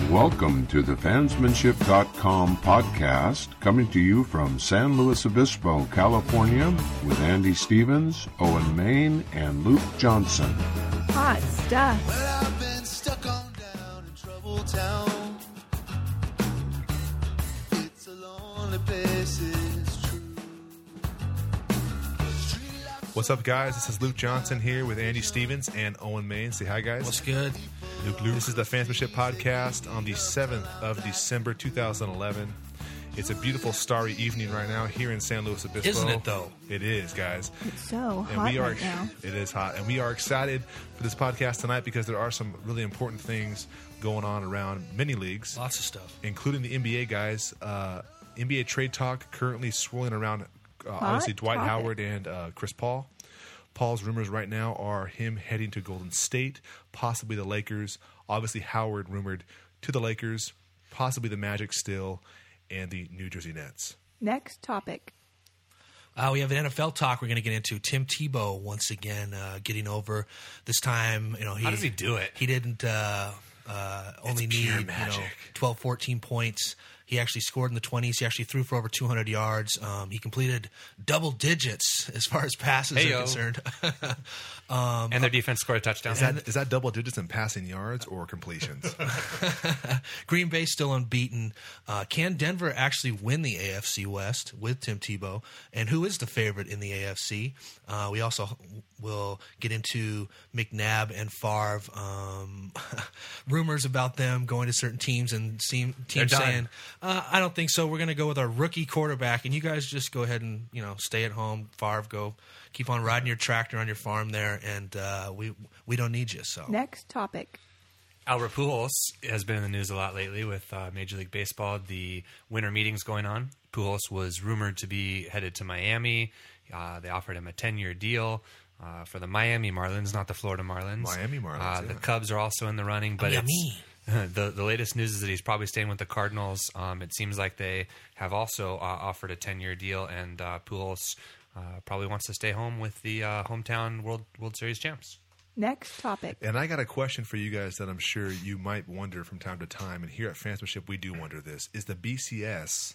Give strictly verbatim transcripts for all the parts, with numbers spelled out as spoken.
Welcome to the fansmanship dot com podcast, coming to you from San Luis Obispo, California, with Andy Stevens, Owen Main, and Luke Johnson. Hot stuff. Well, I've been stuck on down in trouble town. It's a lonely place, it's true. What's up, guys? This is Luke Johnson here with Andy Stevens and Owen Main. Say hi, guys. What's good? Luke, Luke. This is the Fansmanship Podcast on the seventh of December, two thousand eleven. It's a beautiful starry evening right now here in San Luis Obispo. Isn't it, though? It is, guys. It's so And hot we are, right now. It is hot. And we are excited for this podcast tonight because there are some really important things going on around many leagues. Lots of stuff. Including the N B A, guys. Uh, N B A trade talk currently swirling around, uh, obviously, Dwight topic. Howard and uh, Chris Paul. Paul's rumors right now are him heading to Golden State, possibly the Lakers. Obviously, Howard rumored to the Lakers, possibly the Magic still, and the New Jersey Nets. Next topic. Uh, we have an N F L talk we're going to get into. Tim Tebow once again uh, getting over. This time, you know, he, How does he do it? He didn't uh, uh, only It's need pure you know, magic. twelve, fourteen points. He actually scored in the twenties. He actually threw for over two hundred yards. Um, he completed double digits as far as passes Hey-yo. are concerned. Um, and their defense scored a touchdown. Is that, is that double digits in passing yards or completions? Green Bay still unbeaten. Uh, can Denver actually win the A F C West with Tim Tebow? And who is the favorite in the A F C? Uh, we also will get into McNabb and Favre. Um, rumors about them going to certain teams and seem, teams They're done. saying, uh, I don't think so. We're going to go with our rookie quarterback. And you guys just go ahead and, you know, stay at home. Favre, go keep on riding your tractor on your farm there. And uh, we we don't need you. So Next topic. Albert Pujols has been in the news a lot lately with uh, Major League Baseball. The winter meetings going on. Pujols was rumored to be headed to Miami. Uh, they offered him a ten-year deal uh, for the Miami Marlins, not the Florida Marlins. Miami Marlins, Uh, yeah. The Cubs are also in the running, but Miami. it's the the latest news is that he's probably staying with the Cardinals. Um, it seems like they have also uh, offered a ten-year deal, and uh, Pujols uh, probably wants to stay home with the uh, hometown World World Series champs. Next topic. And I got a question for you guys that I'm sure you might wonder from time to time. And here at Fansmanship, we do wonder this. Is the B C S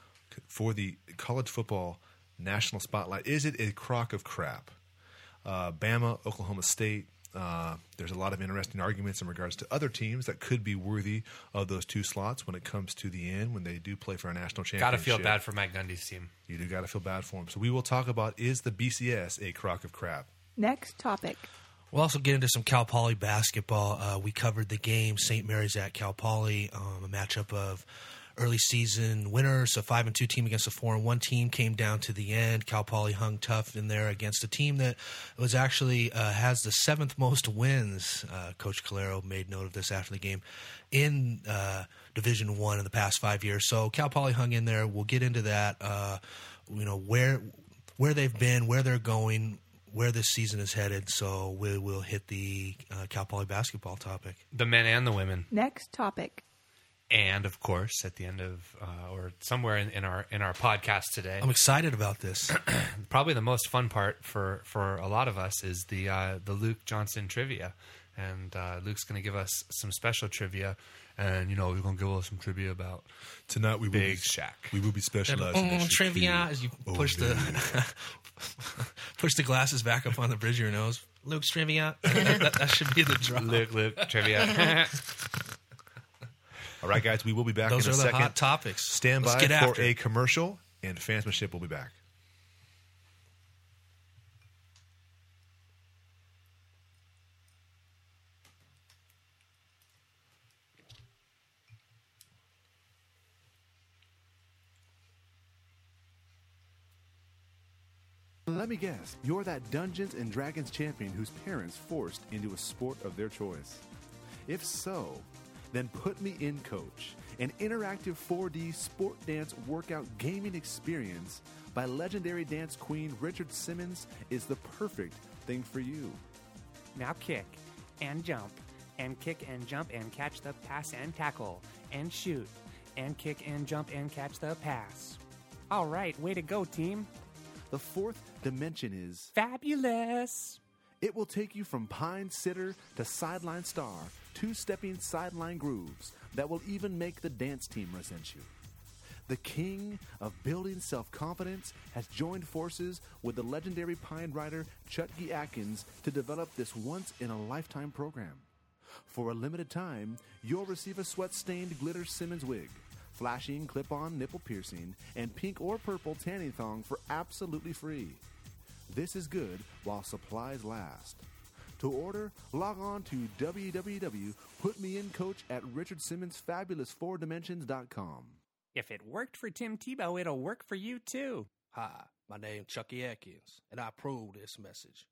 for the college football national spotlight, is it a crock of crap? Uh, Bama, Oklahoma State, uh, there's a lot of interesting arguments in regards to other teams that could be worthy of those two slots when it comes to the end, when they do play for a national championship. Got to feel bad for Mike Gundy's team. You do got to feel bad for them. So we will talk about, is the B C S a crock of crap? Next topic. We'll also get into some Cal Poly basketball. Uh, we covered the game, Saint Mary's at Cal Poly, um, a matchup of early season winners, a five and two team against a four and one team. Came down to the end. Cal Poly hung tough in there against a team that was actually uh, has the seventh most wins. Uh, Coach Calero made note of this after the game in uh, Division One in the past five years. So Cal Poly hung in there. We'll get into that. Uh, you know where where they've been, where they're going, where this season is headed. So we will hit the uh, Cal Poly basketball topic. The men and the women. Next topic. And of course, at the end of uh, or somewhere in, in our in our podcast today, I'm excited about this. probably the most fun part for, for a lot of us is the uh, the Luke Johnson trivia, and uh, Luke's going to give us some special trivia, and you know we're going to give us some trivia about Tonight we will Big be, Shaq. We will be specializing in Oh, Shaquille trivia as you push the O'Neal. push the glasses back up on the bridge of your nose. Luke's trivia. that, that should be the drop. Luke Luke trivia. All right, guys, we will be back Those in are a the second. hot topics. Stand Let's by get for after a it. commercial, and Fansmanship will be back. Let me guess, you're that Dungeons and Dragons champion whose parents forced into a sport of their choice. If so, then put me in Coach, an interactive four D sport dance workout gaming experience by legendary dance queen Richard Simmons is the perfect thing for you. Now kick and jump and kick and jump and catch the pass and tackle and shoot and kick and jump and catch the pass. All right, way to go, team. The fourth dimension is Fabulous. it will take you from pine sitter to sideline star two-stepping sideline grooves that will even make the dance team resent you. The king of building self-confidence has joined forces with the legendary Pine Rider Chutke Atkins to develop this once-in-a-lifetime program. For a limited time, you'll receive a sweat-stained glitter Simmons wig, flashing clip-on nipple piercing, and pink or purple tanning thong for absolutely free. This is good while supplies last. To order, log on to w w w dot put me in coach at richard simmons fabulous four dimensions dot com. If it worked for Tim Tebow, it'll work for you too. Hi, my name's Chucky Atkins, and I approve this message.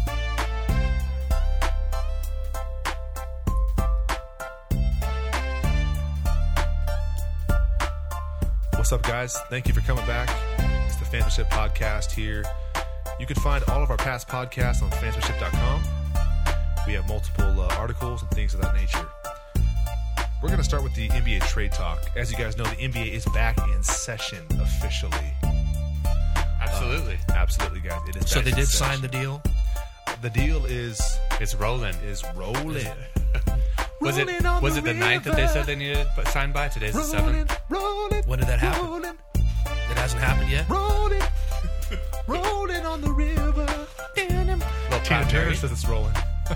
What's up, guys? Thank you for coming back. It's the Fansmanship Podcast here. You can find all of our past podcasts on fansmanship dot com. We have multiple uh, articles and things of that nature. We're going to start with the N B A trade talk. As you guys know, the N B A is back in session officially. Absolutely. Uh, absolutely, guys. It is So back they in did session. sign the deal? The deal is It's rolling. is rolling. Was it Rolling on was the it the ninth that they river. said they needed but signed by? Today's the seventh. Rolling, When did that happen? rolling, It hasn't happened yet? rolling, rolling on the river. Little Tina Todd Turner Terry. says it's rolling.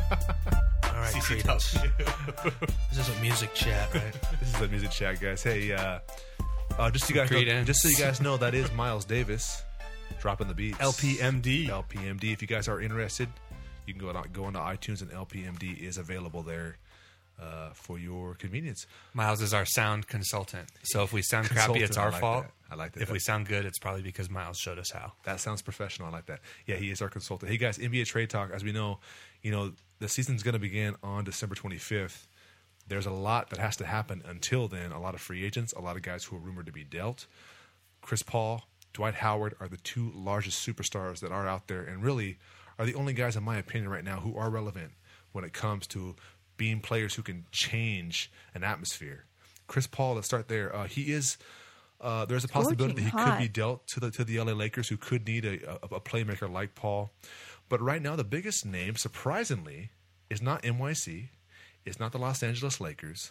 All right, C C Credence. W. This is a music chat, right? This is the music chat, guys. Hey, uh, uh, just so you guys know, Credence. just so you guys know, that is Miles Davis dropping the beats. L P M D. L P M D. If you guys are interested, you can go on, go onto iTunes, and L P M D is available there uh, for your convenience. Miles is our sound consultant. So if we sound crappy, it's Consultant, I our like fault. that. I like that. If we sound good, it's probably because Miles showed us how. That sounds professional. I like that. Yeah, he is our consultant. Hey, guys, N B A trade talk. As we know, you know the season's going to begin on December twenty-fifth. There's a lot that has to happen until then. A lot of free agents, a lot of guys who are rumored to be dealt. Chris Paul, Dwight Howard are the two largest superstars that are out there, and really are the only guys, in my opinion, right now who are relevant when it comes to being players who can change an atmosphere. Chris Paul, let's start there. Uh, he is. Uh, there's a possibility that he Scorching could be hot. dealt to the to the L A Lakers, who could need a, a, a playmaker like Paul. But right now, the biggest name, surprisingly, is not N Y C. It's not the Los Angeles Lakers.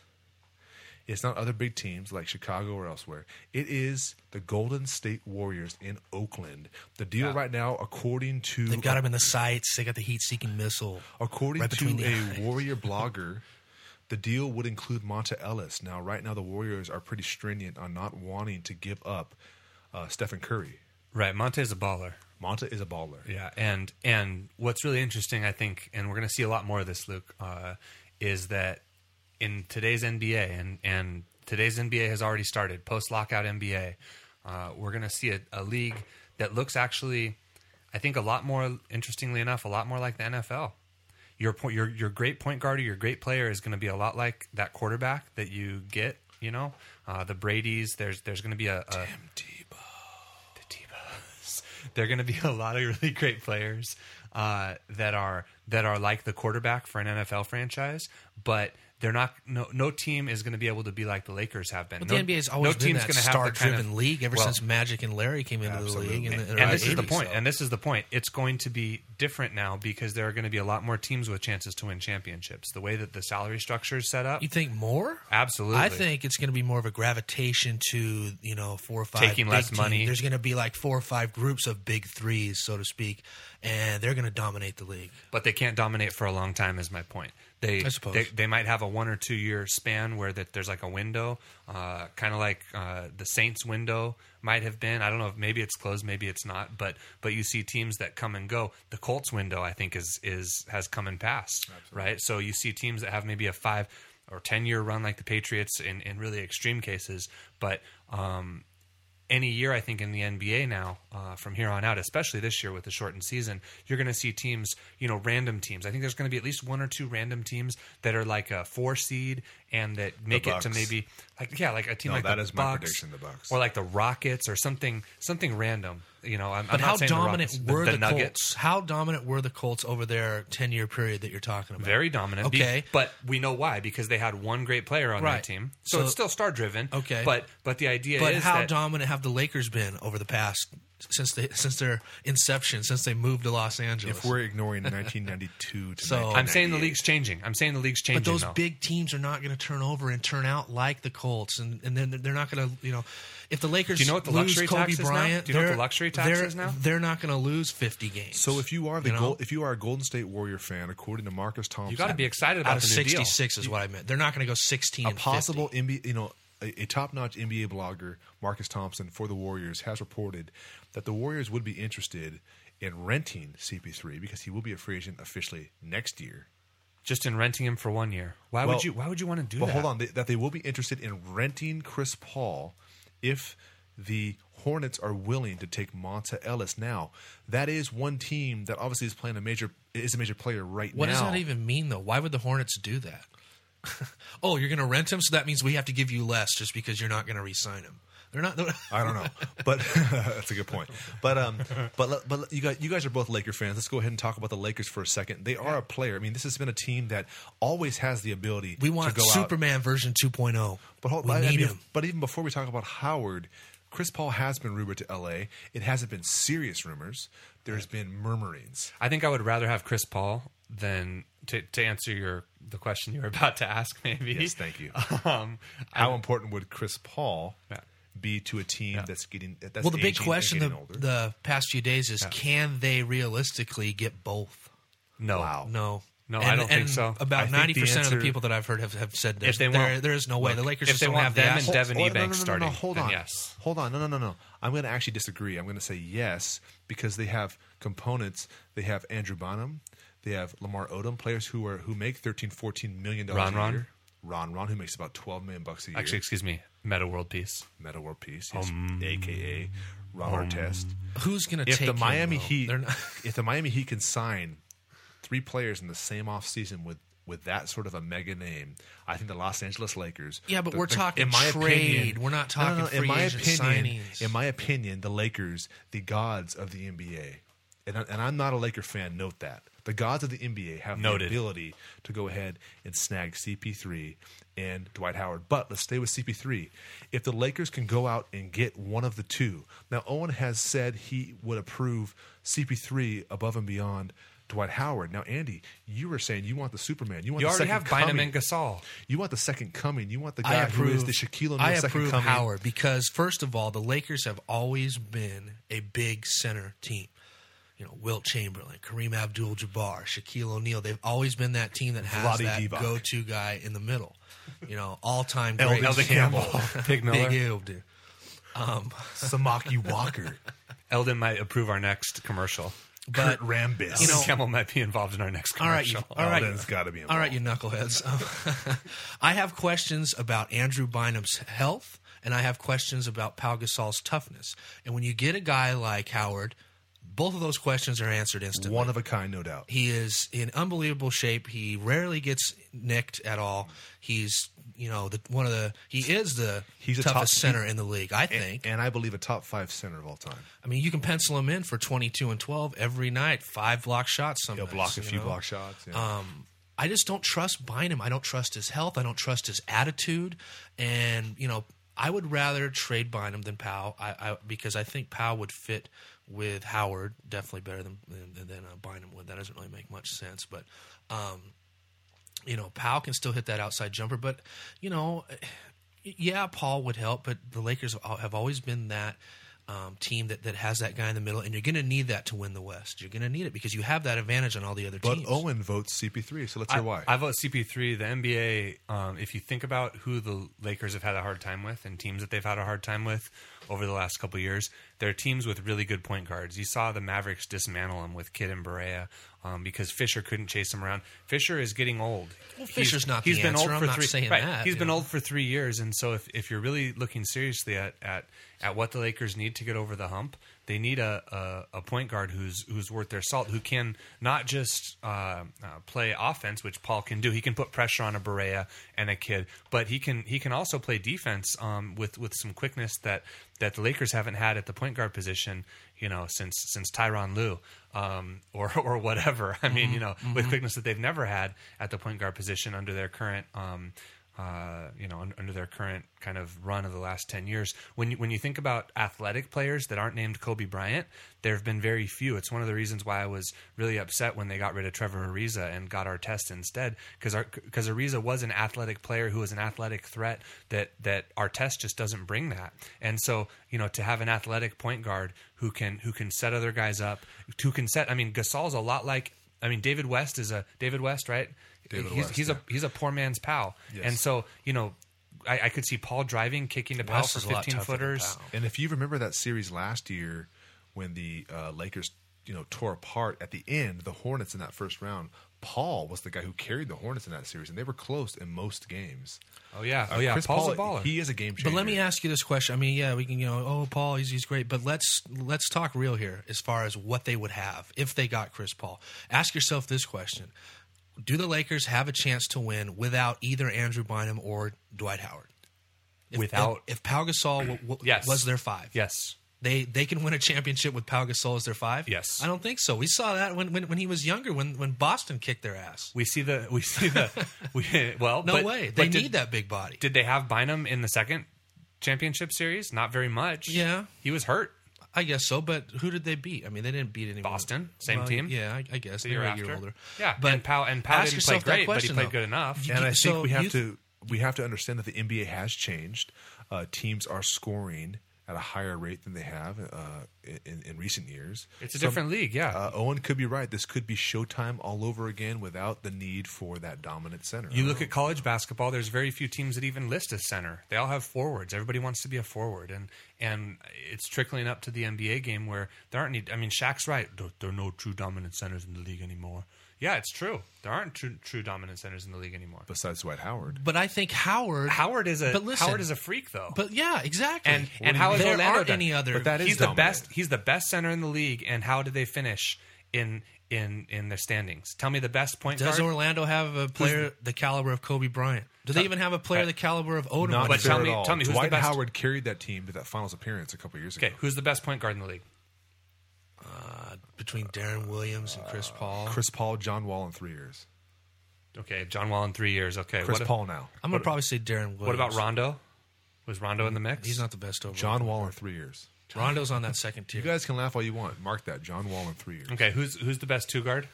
It's not other big teams like Chicago or elsewhere. It is the Golden State Warriors in Oakland. The deal right now, according to They've got him in the sights. They got the heat-seeking missile. according right to between the a eyes. Warrior blogger, the deal would include Monta Ellis. Now, right now, the Warriors are pretty stringent on not wanting to give up uh, Stephen Curry. Right. Monte's a baller. Monta is a baller. Yeah, and and what's really interesting, I think, and we're going to see a lot more of this, Luke, uh, is that in today's N B A, and, and today's N B A has already started, post-lockout N B A, uh, we're going to see a, a league that looks actually, I think, a lot more, interestingly enough, a lot more like the N F L. Your point, your your great point guard or your great player is going to be a lot like that quarterback that you get. You know, uh, the Brady's. There's there's going to be a, a Tim Tebow. the Tebows. There are going to be a lot of really great players uh, that are that are like the quarterback for an N F L franchise, but they're not. No, no team is going to be able to be like the Lakers have been. But no, the N B A has always no been team's that gonna have the kind star-driven of- league ever well, since Magic and Larry came into Absolutely. the league. In the, in and the this is the eighties, point. so. And this is the point. It's going to be different now because there are going to be a lot more teams with chances to win championships. The way that the salary structure is set up, You think more? absolutely. I think it's going to be more of a gravitation to, you know, four or five Taking big less teams. money. There's going to be like four or five groups of big threes, so to speak, and they're going to dominate the league. But they can't dominate for a long time, is my point. They, I suppose. they they might have a one or two year span where that there's like a window, uh, kind of like uh, the Saints window might have been. I don't know if maybe it's closed, maybe it's not. But but you see teams that come and go. The Colts window, I think, is is has come and passed, right? So you see teams that have maybe a five or ten year run like the Patriots in, in really extreme cases, but. Um, Any year, I think, in the N B A now, uh, from here on out, especially this year with the shortened season, you're going to see teams, you know, random teams. I think there's going to be at least one or two random teams that are like a four seed and that make it to Bucks. maybe, like yeah, like a team No, like that the is my Bucks, prediction, the Bucks. or like the Rockets, or something, something random. You know, I'm, But I'm not how saying the dominant Rockets, were the, the, the Nuggets? Colts? How dominant were the Colts over their ten-year period that you're talking about? Very dominant. Be- Okay. but we know why, because they had one great player on Right. their team, so, So- it's still star driven. Okay. but but the idea But is how that dominant have the Lakers been over the past since they since their inception, since they moved to Los Angeles. If we're ignoring nineteen ninety-two to So- I'm saying the nineteen ninety-eight. league's changing. I'm saying the league's changing. But those though. big teams are not going to turn over and turn out like the Colts, and, and then they're not going to, you know, if the Lakers Do you know what the lose luxury Kobe tax is now? Bryant, Do you know what they're- the luxury tax they're- is now? They're not going to lose fifty games. So if you are the You know? Gold, if you are a Golden State Warrior fan, according to Marcus Thompson, You got to be excited about out of the new deal. sixty-six is what I meant. They're not going to go sixteen a and possible fifty. N B A, you know, a, a top-notch N B A blogger, Marcus Thompson for the Warriors, has reported that the Warriors would be interested in renting C P three because he will be a free agent officially next year. Just in renting him for one year. Why Well, would you? Why would you want to do But that? hold on, they, that they will be interested in renting Chris Paul if the Hornets are willing to take Monta Ellis. Now, that is one team that obviously is playing a major is a major player right What now. does that even mean, though? Why would the Hornets do that? Oh, you're going to rent him, so that means we have to give you less just because you're not going to re-sign him. They're not. They're I don't know, but that's a good point. But um, but but you guys, you guys are both Laker fans. Let's go ahead and talk about the Lakers for a second. They are a player. I mean, this has been a team that always has the ability. we want to go out. Superman version two point oh. But hold, we I need mean, him. But even before we talk about Howard, Chris Paul has been rumored to L A. It hasn't been serious rumors. There's been murmurings. I think I would rather have Chris Paul than to, to answer your the question you were about to ask. Maybe. Yes, thank you. Um, How I- important would Chris Paul Yeah. be to a team Yeah. that's getting that's Well, the big aging and question the, getting older? the past few days is, Yeah. can they realistically get both? no. Wow. No. No, And- I don't think and so. About I think ninety the percent of answer- the people that I've heard have, have said this. If they there, want- there is no way. look, The Lakers if just they don't want have the them and assets. Devin Hold- Ebanks no, no, no, starting, No, hold then on. yes. Hold on. No, no, no, no. I'm going to actually disagree. I'm going to say yes because they have components. They have Andrew Bonham. They have Lamar Odom, players who are who make thirteen, fourteen million dollars Ron a Ron? year. Ron Ron, who makes about twelve million bucks a year. Actually, excuse me. Meta World Peace. Meta World Peace, yes, A K A Ron Artest. Who's going to If take the him, Miami though? Heat, They're not- if the Miami Heat can sign three players in the same offseason with with that sort of a mega name, I think the Los Angeles Lakers. Yeah, but the- we're the- talking in my trade. opinion- We're not No, no, talking no, free in my agent opinion, signings. In my opinion, the Lakers, the gods of the N B A, and, I, and I'm not a Laker fan. Note that the gods of the N B A have Noted. the ability to go ahead and snag C P three and Dwight Howard. But let's stay with C P three. If the Lakers can go out and get one of the two, now Owen has said he would approve C P three above and beyond Dwight Howard. Now, Andy, you were saying you want the Superman. You want You the already second have Bynum coming. and Gasol. You want the second coming. You want the I guy who is approve, the Shaquille O'Neal I second approve coming. Howard because, first of all, the Lakers have always been a big center team. You know, Wilt Chamberlain, Kareem Abdul-Jabbar, Shaquille O'Neal. They've always been that team that has Vlade that Divac. go-to guy in the middle. You know, all-time Eldon great. Eldon Campbell. Pig Miller. Big Eldon. Samaki Walker. Eldon might approve our next commercial. But Kurt Rambis. You know- Campbell might be involved in our next All right, you, commercial. all right, Eldon's gotta be all right, you knuckleheads. Um, I have questions about Andrew Bynum's health, and I have questions about Pau Gasol's toughness. And when you get a guy like Howard, both of those questions are answered instantly. One of a kind, no doubt. He is in unbelievable shape. He rarely gets nicked at all. He's, you know, the one of the he is the He's a toughest top- center in the league, I And, think. and I believe a top five center of all time. I mean, you can pencil him in for twenty-two and twelve every night, five block shots some He'll nights, block a you few know? block shots. Yeah. Um, I just don't trust Bynum. I don't trust his health. I don't trust his attitude. And, you know, I would rather trade Bynum than Powell I, I, because I think Powell would fit with Howard definitely better than than, than uh, Bynum would. That doesn't really make much sense. But, um, you know, Powell can still hit that outside jumper. But, you know, yeah, Paul would help. But the Lakers have always been that Um, team that, that has that guy in the middle, and you're going to need that to win the West. You're going to need it because you have that advantage on all the other but teams. Owen votes C P three, so let's hear I, why. I vote C P three. The N B A, um, if you think about who the Lakers have had a hard time with and teams that they've had a hard time with over the last couple of years, they're teams with really good point guards. You saw the Mavericks dismantle them with Kidd and Barea um, because Fisher couldn't chase him around. Fisher is getting old. Well, Fisher's he's, not he's the been answer. old I'm for not three, saying right, that, He's you been know. old for three years, and so if, if you're really looking seriously at, at at what the Lakers need to get over the hump, they need a, a, a point guard who's who's worth their salt, who can not just uh, uh, play offense, which Paul can do. He can put pressure on a Barea and a Kidd, but he can he can also play defense um, with with some quickness that, that the Lakers haven't had at the point guard position, you know, since since Tyronn Lue um, or or whatever. I mean, Mm-hmm. you know, with quickness that they've never had at the point guard position under their current. Um, Uh, you know, un- under their current kind of run of the last ten years. When you, when you think about athletic players that aren't named Kobe Bryant, there have been very few. It's one of the reasons why I was really upset when they got rid of Trevor Ariza and got Artest instead, because because Ariza was an athletic player who was an athletic threat that that Artest just doesn't bring that. And so, you know, to have an athletic point guard who can who can set other guys up, who can set. I mean, Gasol's a lot like. I mean, David West is a David West, right? David he's West, he's yeah. a he's a poor man's pal, Yes. and so you know, I, I could see Paul driving, kicking to Powell West for is a lot fifteen tougher than footers. Powell. And if you remember that series last year when the uh, Lakers, you know, tore apart at the end, the Hornets in that first round, Paul was the guy who carried the Hornets in that series, and they were close in most games. Oh yeah, Uh, oh yeah, Chris Paul's Paul, a baller. He is a game changer. But let me ask you this question. I mean, yeah, we can, you know, oh, Paul, he's, he's great. But let's let's talk real here as far as what they would have if they got Chris Paul. Ask yourself this question. Do the Lakers have a chance to win without either Andrew Bynum or Dwight Howard? If, Without- if, if Pau Gasol w- w- Yes. was their five, Yes. they they can win a championship with Pau Gasol as their five. Yes. I don't think so. We saw that when when, when he was younger, when when Boston kicked their ass. We see the we see the we well No but, way. but They did, need that big body. Did they have Bynum in the second championship series? Not very much. Yeah. he was hurt. I guess so, but who did they beat? I mean, they didn't beat anyone. Boston, same Well, team. Yeah, I, I guess The they year were a after. year older. Yeah, but and Powell and Powell ask didn't play yourself that great, but he question, played though. good enough. And I think So we have you- to we have to understand that the N B A has changed. Uh, teams are scoring at a higher rate than they have uh, in, in recent years. It's a Some- different league, yeah. Uh, Owen could be right. This could be Showtime all over again without the need for that dominant center. You look at college basketball. There's very few teams that even list a center. They all have forwards. Everybody wants to be a forward, and and it's trickling up to the N B A game where there aren't any. I mean, Shaq's right. There, there are no true dominant centers in the league anymore. Yeah, it's true. There aren't true, true dominant centers in the league anymore. besides Dwight Howard. But I think Howard. Howard is a But listen, Howard is a freak though. But yeah, exactly. and and how is there Orlando aren't done? any other? But that is he's the dominant. best. He's the best center in the league. And how did they finish in in in their standings? Tell me the best point Does guard. Orlando have a player the caliber of Kobe Bryant? Do they even have a player the caliber of Odom? Not But fair tell at me- all. tell me who's the Dwight best- Howard carried that team to that finals appearance a couple years ago. Okay, who's the best point guard in the league? uh, between Darren Williams and Chris Paul. Chris Paul, John Wall in three years. Okay, John Wall in three years. Okay, Chris what, Paul now. I'm gonna probably say Darren Williams. What about Rondo? Was Rondo in the mix? He's not the best overall. John Wall in three years. Rondo's on that second tier. You guys can laugh all you want. Mark that. John Wall in three years. Okay, who's who's the best two guard?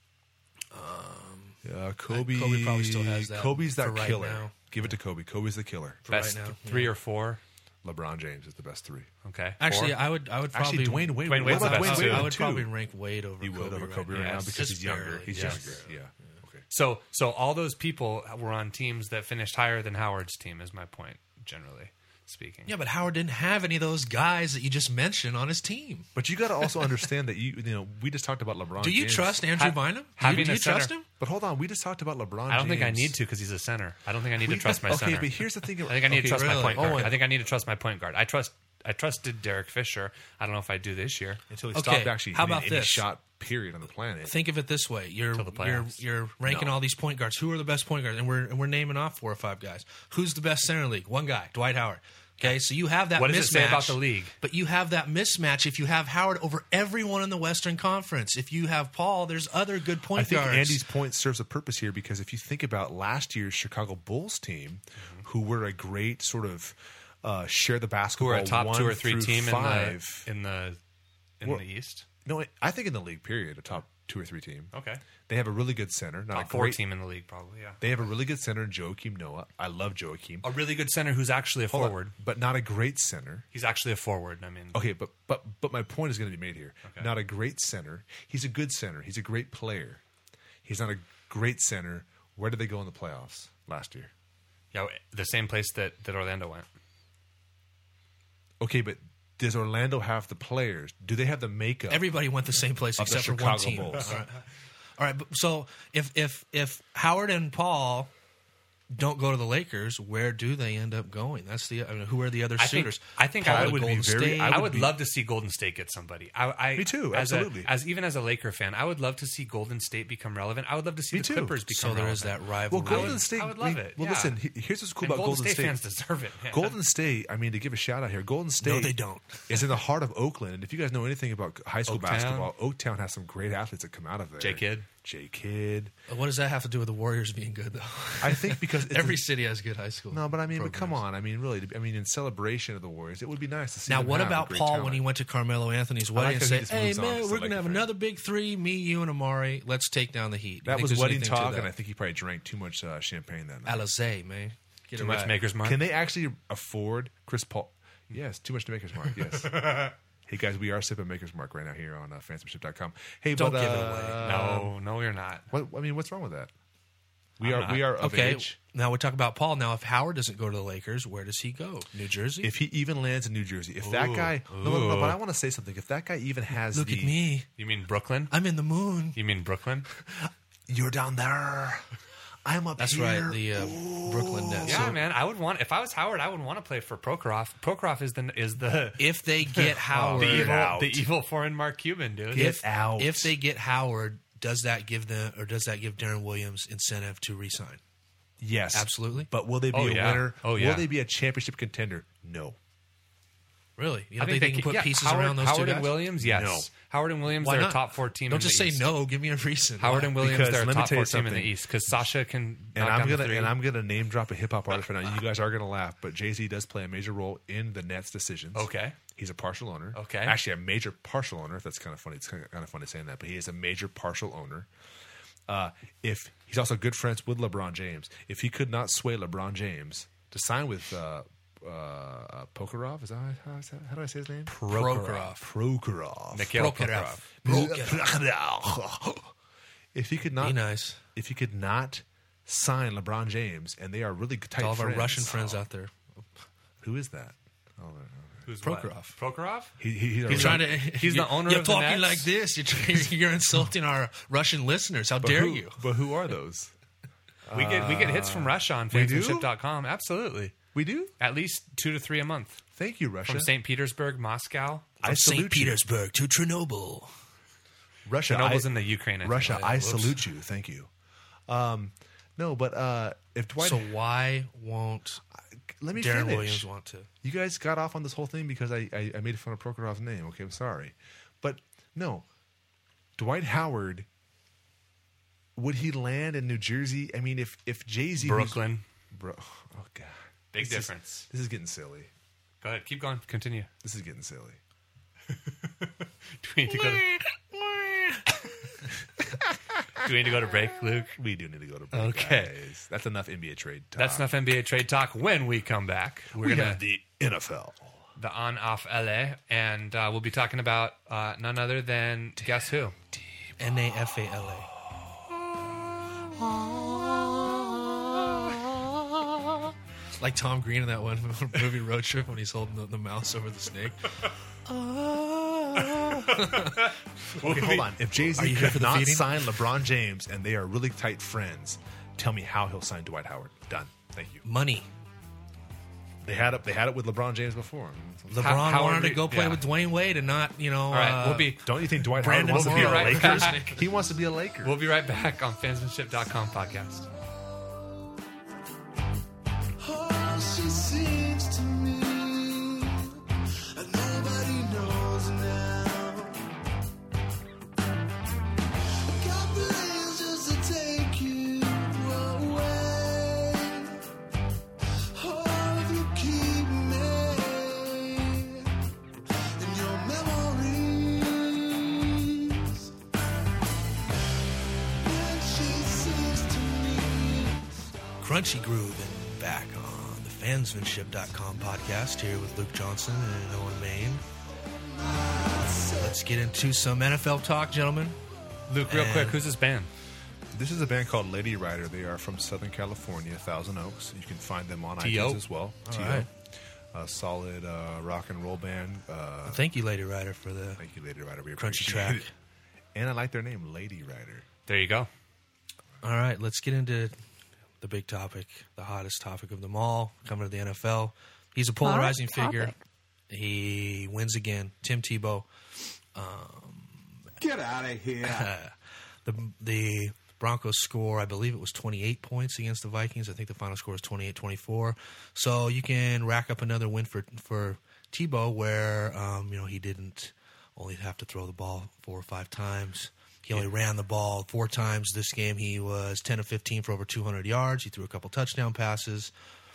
Uh, Kobe, Kobe probably still has that Kobe's that for right killer. now. Give it to Kobe. Kobe's the killer. For right Best now, th- three yeah. or four? LeBron James is the best three. Okay, Actually, four? I would. I would probably. Actually, Dwayne Wade. Dwayne what Wade's about the best Dwayne too. Wade I in would two? probably rank Wade over. He would Kobe over right Kobe now. right now Yes. because Just he's younger. barely, He's yes. younger. Yeah. Okay. so so all those people were on teams that finished higher than Howard's team. Is my point, generally speaking. Yeah, but Howard didn't have any of those guys that you just mentioned on his team. But you got to also understand that you you know we just talked about LeBron. Do you James. trust Andrew Ha- Bynum? Do you, having do a you trust center- him? But hold on, we just talked about LeBron. I don't think I James. need to because he's a center. I don't think I need to We- trust my okay, center. but here's the thing. I think I need okay, to trust really? my point guard. Owen. I think I need to trust my point guard. I trust. I trusted Derek Fisher. I don't know if I do this year. until he Okay, stopped actually how hitting about any this? shot period on the planet. Think of it this way: you're Till the you're playoffs. you're ranking No. all these point guards. Who are the best point guards? And we're and we're naming off four or five guys. Who's the best center in the league? One guy, Dwight Howard. Okay, so you have that What mismatch. does it say about the league? But you have that mismatch if you have Howard over everyone in the Western Conference. If you have Paul, there's other good point I think guards. Andy's point serves a purpose here because if you think about last year's Chicago Bulls team, who were a great sort of uh, share the Who basketball, are a top one two or three through team five. in the in the in Well, the East? No, I think in the league, period, a top two or three team. Okay, They have a really good center, not top a four great team in the league probably. Yeah, They have a really good center, Joakim Noah. I love Joakim. a really good center who's actually a Hold on, forward. but not a great center. He's actually a forward. I mean, Okay, but but but my point is going to be made here. Okay. Not a great center. He's a good center. He's a great player. He's not a great center. Where did they go in the playoffs last year? yeah, the same place that, that Orlando went. Okay, but does Orlando have the players? Do they have the makeup? Everybody went the same place Of the except for one Chicago team. Bulls. All right. All right, but so if if if Howard and Paul don't go to the Lakers, where do they end up going? That's the I mean, who are the other I think, suitors? I think Paul I to would Golden be very- State. I I would would be- love to see Golden State get somebody. I, I Me too, as a- absolutely. As, even as a Laker fan, I would love to see Golden State become relevant. I would love to see Me the too. Clippers become so there relevant. is that Well, rivalry. Golden would- State. I would love we- it, Well, yeah. listen. he- Here's what's cool And about Golden Golden State State. fans deserve it. man. Golden State. I mean, to give a shout out here, Golden State. they don't. is in the heart of Oakland, and if you guys know anything about high school Oaktown. basketball, Oaktown has some great athletes that come out of there. J Kidd. J. Kidd. What does that have to do with the Warriors being good, though? I think because it's every a, city has good high school. No, but I mean, but come programs. on. I mean, really. I mean, in celebration of the Warriors, it would be nice to see. Now, them what have a about great Paul talent. when he went to Carmelo Anthony's wedding like and how he said, just "Hey moves on man, to we're Laker going to have fan. another big three, me, you, and Amari. Let's take down the Heat." You That think was there's wedding anything to talk, that? and I think he probably drank too much uh, champagne that night. Alizé, man. Get Too it much right. Maker's Mark. Can they actually afford Chris Paul? Yes, too much to Maker's Mark. Yes. Hey guys, we are sipping Maker's Mark right now here on uh, fansmanship dot com. Hey, Don't but, give it uh, away. No, no, you're not. What I mean, what's wrong with that? We I'm are not. we are of Okay, age. now we talk about Paul. Now, if Howard doesn't go to the Lakers, where does he go? New Jersey? If he even lands in New Jersey, if that Ooh, guy, no, no, no, ooh. but I want to say something. If that guy even has Look the, at me. You mean Brooklyn? I'm in the moon. You mean Brooklyn? you're down there. I'm up That's here. right, the uh, Brooklyn Nets. Yeah, So man. I would want if I was Howard, I would want to play for Prokhorov. Prokhorov is the is the if they get Howard, the evil, out. the evil foreign Mark Cuban, dude. Get if, out. if they get Howard, does that give them or does that give Darren Williams incentive to resign? Yes, Absolutely. But will they be Oh, a yeah. winner? Oh, yeah. Will they be a championship contender? No. Really? You I don't think, they can could- put yeah, pieces Howard, around those Howard two and guys? Williams, yes. No. Howard and Williams, Why they're not? a top four team. Don't in just the say East. no. Give me a reason. Howard Why? and Williams, Because they're a let me top tell you four team in the something. East because Sasha can. And knock I'm down the gonna three. and I'm gonna name drop a hip hop artist right now. You guys are gonna laugh, but Jay-Z does play a major role in the Nets' decisions. Okay. He's a partial owner. Okay. Actually, a major partial owner. If that's kind of funny. It's kind of, kind of funny saying that, but he is a major partial owner. Uh, if he's also good friends with LeBron James, if he could not sway LeBron James to sign with uh, uh, Prokhorov, is that how, how, how do I say his name? Prokhorov. Prokhorov. Mikhail Prokhorov. Prokhorov. If he could not, Be nice. if he could not sign LeBron James, and they are really tight To all of our friends. Russian friends out there. Who is that? Oh, Who's Prokhorov. what? Prokhorov? he, he, he's, a You're trying to. He's you're, the owner You're of the talking Nets? like this. You're, trying, you're insulting our Russian listeners. How but dare who, you? But who are those? We get we get hits from Russia on we do? fansmanship dot com. Absolutely. We do. At least two to three a month. Thank you, Russia. From Saint Petersburg, Moscow. I From salute Saint you. Petersburg to Chernobyl. Russia. Chernobyl's I, in the Ukraine. I think. Russia. I Whoops. salute you. Thank you. Um, no, but uh, if Dwight, So why won't let me Darren finish. Williams want to? You guys got off on this whole thing because I, I, I made fun of Prokhorov's name. Okay, I'm sorry, but no, Dwight Howard. Would he land in New Jersey? I mean, if if Jay Z, Brooklyn. bro, oh god, Big This is- difference. this is getting silly. Go ahead. Keep going. Continue. This is getting silly. Do we need to go to, do we need to go to break, Luke? We do need to go to break. Okay. guys. That's enough N B A trade talk. That's enough N B A trade talk. When we come back, we're We gonna have the N F L. the on off L A, and uh, we'll be talking about uh, none other than guess who? N A F A L A. Like Tom Green in that one movie Road Trip when he's holding the, the mouse over the snake. Okay, hold on. If Jay Are Z you here for could the not feeding? sign LeBron James and they are really tight friends, tell me how he'll sign Dwight Howard. Done. Thank you. Money. They had it. They had it with LeBron James before. LeBron How- how wanted are to we- go play yeah. with Dwayne Wade and not, you know. All right, uh, we'll be Don't you think Dwight Brandon Howard wants to be a Moore. Laker? Right. He wants to be a Laker. we'll be right back on fansmanship dot com podcast. Oh, she sings to me, and nobody knows now. Got plans just to take you away. Oh, if you keep me in your memories, when she sings to me. Crunchy Groove and back on the fansmanship dot com podcast here with Luke Johnson and Owen Main. Let's get into some N F L talk, gentlemen. Luke, real And- quick, who's this band? This is a band called Lady Rider. They are from Southern California, Thousand Oaks. You can find them on T O. iTunes as well. All T O. right. A solid uh, rock and roll band. Uh, Thank you, Lady Rider, for the thank you, Lady Rider. We crunchy appreciate track. it. And I like their name, Lady Rider. There you go. All right, let's get into the big topic, the hottest topic of them all, coming to the N F L. He's a polarizing Hot figure. topic. He wins again. Tim Tebow. Get out of here. The the Broncos score, I believe it was twenty-eight points against the Vikings. I think the final score was twenty-eight twenty-four. So you can rack up another win for for Tebow where um, you know he didn't only have to throw the ball four or five times. He only ran the ball four times this game. He was ten of fifteen for over two hundred yards. He threw a couple touchdown passes.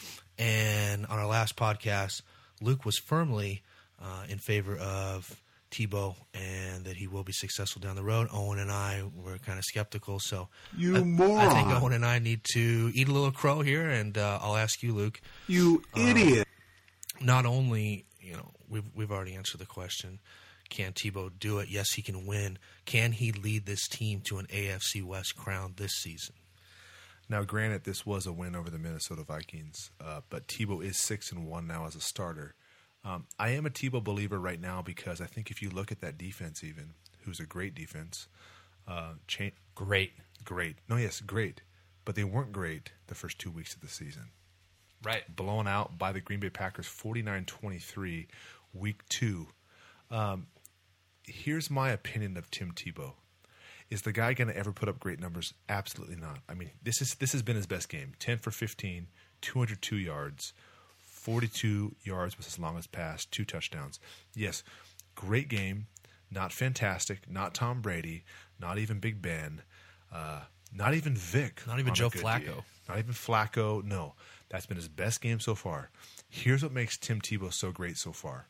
And on our last podcast, Luke was firmly uh, in favor of Tebow and that he will be successful down the road. Owen and I were kind of skeptical. So You I, moron. I think Owen and I need to eat a little crow here, and uh, I'll ask you, Luke. You idiot. Not only, you know, we've, we've already answered the question, can Tebow do it? Yes, he can win. Can he lead this team to an A F C West crown this season? Now, granted, this was a win over the Minnesota Vikings, uh, but Tebow is six and one now as a starter. Um, I am a Tebow believer right now because I think if you look at that defense, even who's a great defense, uh, cha- Great. great. No, yes, great, but they weren't great the first two weeks of the season. Right. Blown out by the Green Bay Packers, forty-nine twenty-three, week two. Um, here's my opinion of Tim Tebow. Is the guy going to ever put up great numbers? Absolutely not. I mean, this is this has been his best game. ten for fifteen, two hundred two yards, forty-two yards was his longest pass, two touchdowns. Yes, great game. Not fantastic. Not Tom Brady. Not even Big Ben. Uh, not even Vic. Not even on a Joe good Flacco. day. Not even Flacco. No. That's been his best game so far. Here's what makes Tim Tebow so great so far.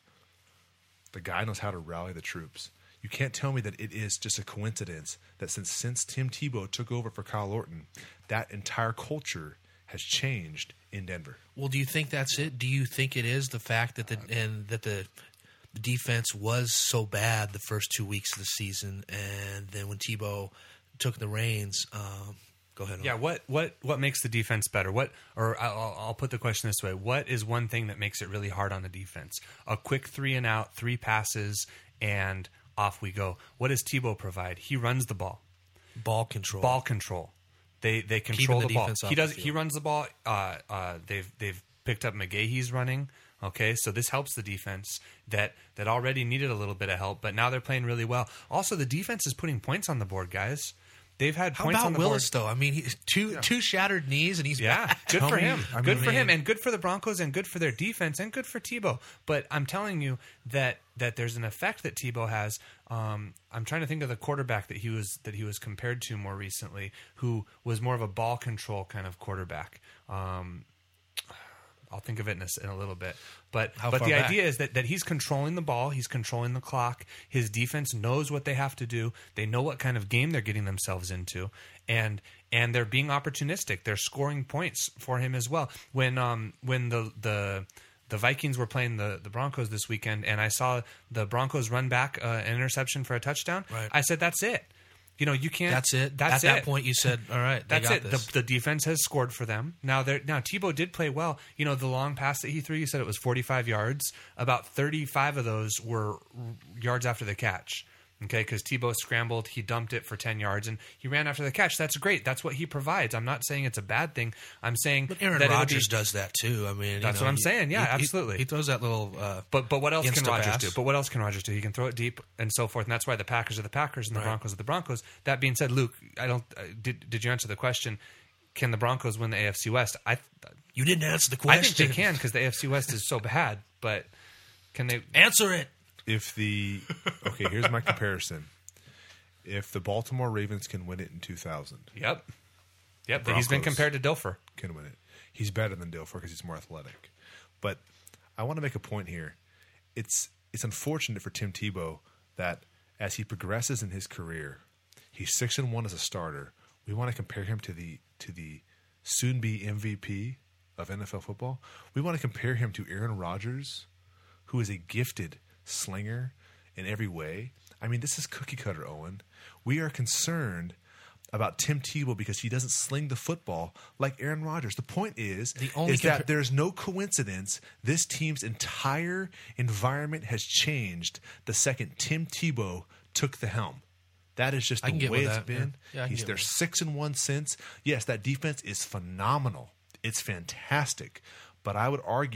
The guy knows how to rally the troops. You can't tell me that it is just a coincidence that since since Tim Tebow took over for Kyle Orton, that entire culture has changed in Denver. Well, do you think that's it? Do you think it is the fact that the and that the defense was so bad the first two weeks of the season, and then when Tebow took the reins, um, go ahead. Yeah, what, what, what makes the defense better? What, or I'll, I'll put the question this way: what is one thing that makes it really hard on the defense? A quick three and out, three passes, and off we go. What does Tebow provide? He runs the ball, ball control, ball control. They they control the the, ball. defense off He does. the field. He runs the ball. Uh, uh, they've they've picked up McGahee's running. Okay, so this helps the defense that that already needed a little bit of help, but now they're playing really well. Also, the defense is putting points on the board, guys. They've had How points about on the Willis board. though? I mean, he's two two shattered knees, and he's Yeah, back. good Tell for me- him. I good mean, for him, and good for the Broncos, and good for their defense, and good for Tebow. But I'm telling you that that there's an effect that Tebow has. Um, I'm trying to think of the quarterback that he was that he was compared to more recently, who was more of a ball control kind of quarterback. Um, I'll think of it in a, in a little bit. But How but far the back? idea is that, that he's controlling the ball. He's controlling the clock. His defense knows what they have to do. They know what kind of game they're getting themselves into. And and they're being opportunistic. They're scoring points for him as well. When um when the the the Vikings were playing the, the Broncos this weekend, and I saw the Broncos run back uh, an interception for a touchdown, Right. I said, that's it. You know, you can't. That's it. That's At it. that point, you said, "All right, they That's got it. this." The, the defense has scored for them. Now, they're, now Tebow did play well. You know, the long pass that he threw, you said it was forty-five yards. About thirty-five of those were yards after the catch. Okay, because Tebow scrambled, he dumped it for ten yards, and he ran after the catch. That's great. That's what he provides. I'm not saying it's a bad thing. I'm saying But Aaron that it'll Rodgers be, does that too. I mean, you That's know, what I'm he- saying. Yeah, he- he- absolutely. He throws that little. Uh, But but what else can Insta Rodgers pass. do? But what else can Rodgers do? He can throw it deep and so forth, and that's why the Packers are the Packers and the Right. Broncos are the Broncos. That being said, Luke, I don't. Uh, did did you answer the question? Can the Broncos win the A F C West? I you didn't answer the I question. think they can because the A F C West is so bad. But can they? Answer it. If the okay, here's my comparison. If the Baltimore Ravens can win it in two thousand, Yep, yep. He's been Broncos compared to Dilfer. can win it. He's better than Dilfer because he's more athletic. But I want to make a point here. It's it's unfortunate for Tim Tebow that as he progresses in his career, he's six and one as a starter. We want to compare him to the to the soon be M V P of N F L football. We want to compare him to Aaron Rodgers, who is a gifted slinger in every way. I mean, this is cookie cutter, Owen. We are concerned about Tim Tebow because he doesn't sling the football like Aaron Rodgers. The point is, The only is compar- that there's no coincidence. This team's entire environment has changed the second Tim Tebow took the helm. That is just I can the get way with it's that, been. yeah. Yeah, I can He's get they're with six and one since. Yes, that defense is phenomenal. It's fantastic. But I would argue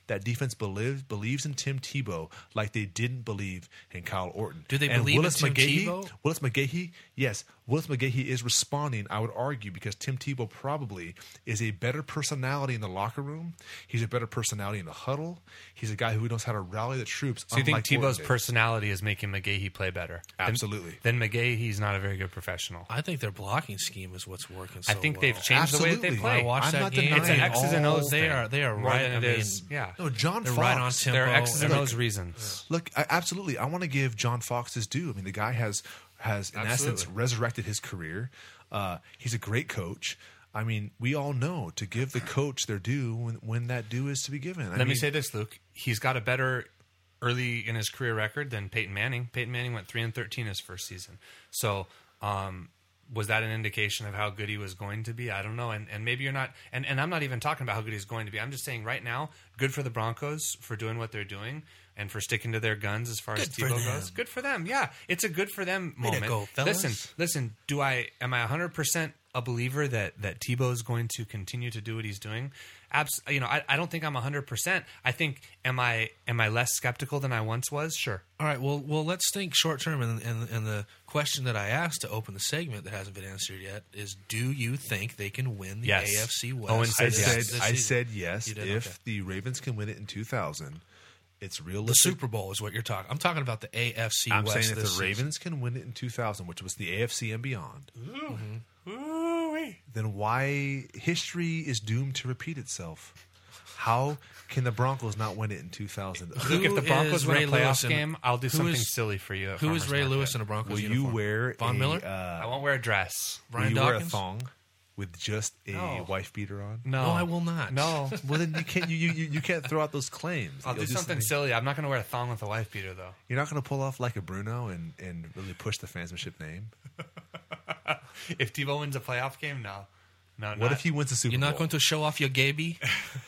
that defense believes believes in Tim Tebow like they didn't believe in Kyle Orton. Do they and believe Willis in Tim McGahee, Tebow? Willis McGahee, yes, Willis McGahee is responding, I would argue, because Tim Tebow probably is a better personality in the locker room. He's a better personality in the huddle. He's a guy who knows how to rally the troops. So you think unlike Tebow's Orton did. personality is making McGahee play better? Absolutely. Then, then McGahee's not a very good professional. I think their blocking scheme is what's working so I think well. they've changed the way that they Absolutely. play. I watched I'm that not game. denying It's an X's and O's They thing, are they are more right. than I it mean, is- yeah. No, John they're Fox. right on tempo. There are X's and Every- O's reasons. Look, I, absolutely. I want to give John Fox his due. I mean, the guy has has in Absolutely. essence resurrected his career. Uh, he's a great coach. I mean, we all know to give the coach their due when, when that due is to be given. I Let mean, me say this, Luke. He's got a better early in his career record than Peyton Manning. Peyton Manning went three and thirteen his first season. So, um, was that an indication of how good he was going to be? I don't know. And and maybe you're not. And, and I'm not even talking about how good he's going to be. I'm just saying right now, good for the Broncos for doing what they're doing and for sticking to their guns as far Good as for Tebow them. goes. Good for them. Yeah, it's a good for them Way to moment. go, fellas. Listen, listen. Do I am I one hundred percent a believer that that Tebow is going to continue to do what he's doing? Abs- you know, I, I don't think I'm one hundred percent. I think am I am I less skeptical than I once was? Sure. All right, well, well, let's think short term. And, and, and the question that I asked to open the segment that hasn't been answered yet is: do you think they can win the Yes. A F C West? Owen I said this- yes. said, this I season? said yes. You did? If Okay. the Ravens can win it in two thousand, it's The realistic. Super Bowl is what you're talking. I'm talking about the A F C I'm West. saying if the this season. Ravens can win it in two thousand, which was the A F C and beyond, Mm-hmm. Ooh-wee. then why history is doomed to repeat itself? How can the Broncos not win it in two thousand? Luke, if the Who Broncos is win Ray a playoff Lewis in- game, I'll do who something is- silly for you. At Who is Farmers Ray Market. Lewis in a Broncos Will uniform? you wear Von a, Miller? Uh, I won't wear a dress. Brian will you wear a Dawkins? thong with just a No. wife beater on? No, No, I will not. No, Well, then you can't. You, you you can't throw out those claims. I'll You'll do something silly. I'm not going to wear a thong with a wife beater though. You're not going to pull off like a Bruno and, and really push the fansmanship name. If Tebow wins a playoff game, no, no. What not- if he wins the Super You're Bowl? not going to show off your gaby?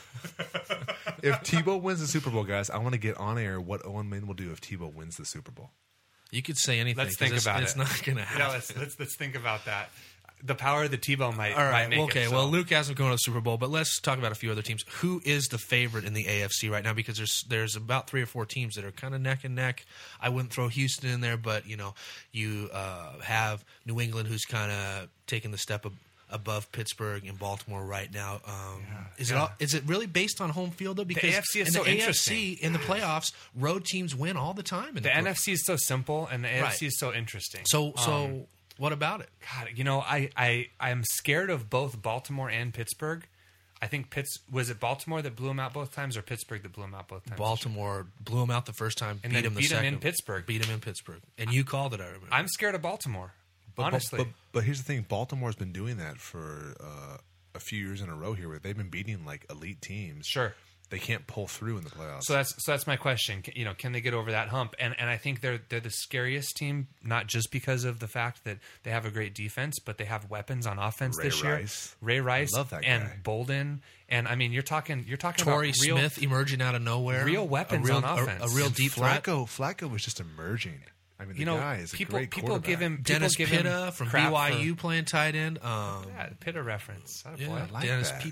If Tebow wins the Super Bowl, guys, I want to get on air what Owen Main will do if Tebow wins the Super Bowl. You could say anything. Let's 'cause think it's, about it's it. not going to happen. Yeah, let's, let's let's think about that. The power of the Tebow might. All might right. make Okay. It, so. Well, Luke hasn't gone to the Super Bowl, but let's talk about a few other teams. Who is the favorite in the A F C right now? Because there's there's about three or four teams that are kind of neck and neck. I wouldn't throw Houston in there, but you know, you uh, have New England, who's kind of taking the step ab- above Pittsburgh and Baltimore right now. Um, is it Yeah. all, is it really based on home field though? Because A F C is in so the A F C interesting. in the playoffs, road teams win all the time. In the the N F C is so simple, and the A F C Right. is so interesting. So so Um, what about it? God, you know, I I I'm scared of both Baltimore and Pittsburgh. I think Pitts was it Baltimore that blew him out both times, or Pittsburgh that blew him out both times. Baltimore blew him out the first time, And beat then him the beat him second. in Pittsburgh. Beat him in Pittsburgh, and you called it. I remember. I'm scared of Baltimore. But, honestly, but, but, but here's the thing: Baltimore's been doing that for uh, a few years in a row here, where they've been beating like elite teams. Sure. They can't pull through in the playoffs. So that's so that's my question. Can- You know, can they get over that hump? And and I think they're they're the scariest team, not just because of the fact that they have a great defense, but they have weapons on offense Ray this year. Rice. Ray Rice, I love that and guy. Bolden, and I mean, you're talking you're talking Torrey about real, Smith emerging out of nowhere, real weapons a real, on a- offense. a, real And deep threat. Flacco, Flacco was just emerging. I mean, the You know, guy is a people great people give him people Dennis give him Pitta from B crap Y U for- playing tight end. Um, yeah, Pitta reference. Atta yeah, boy. like Dennis that.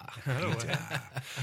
Pitta.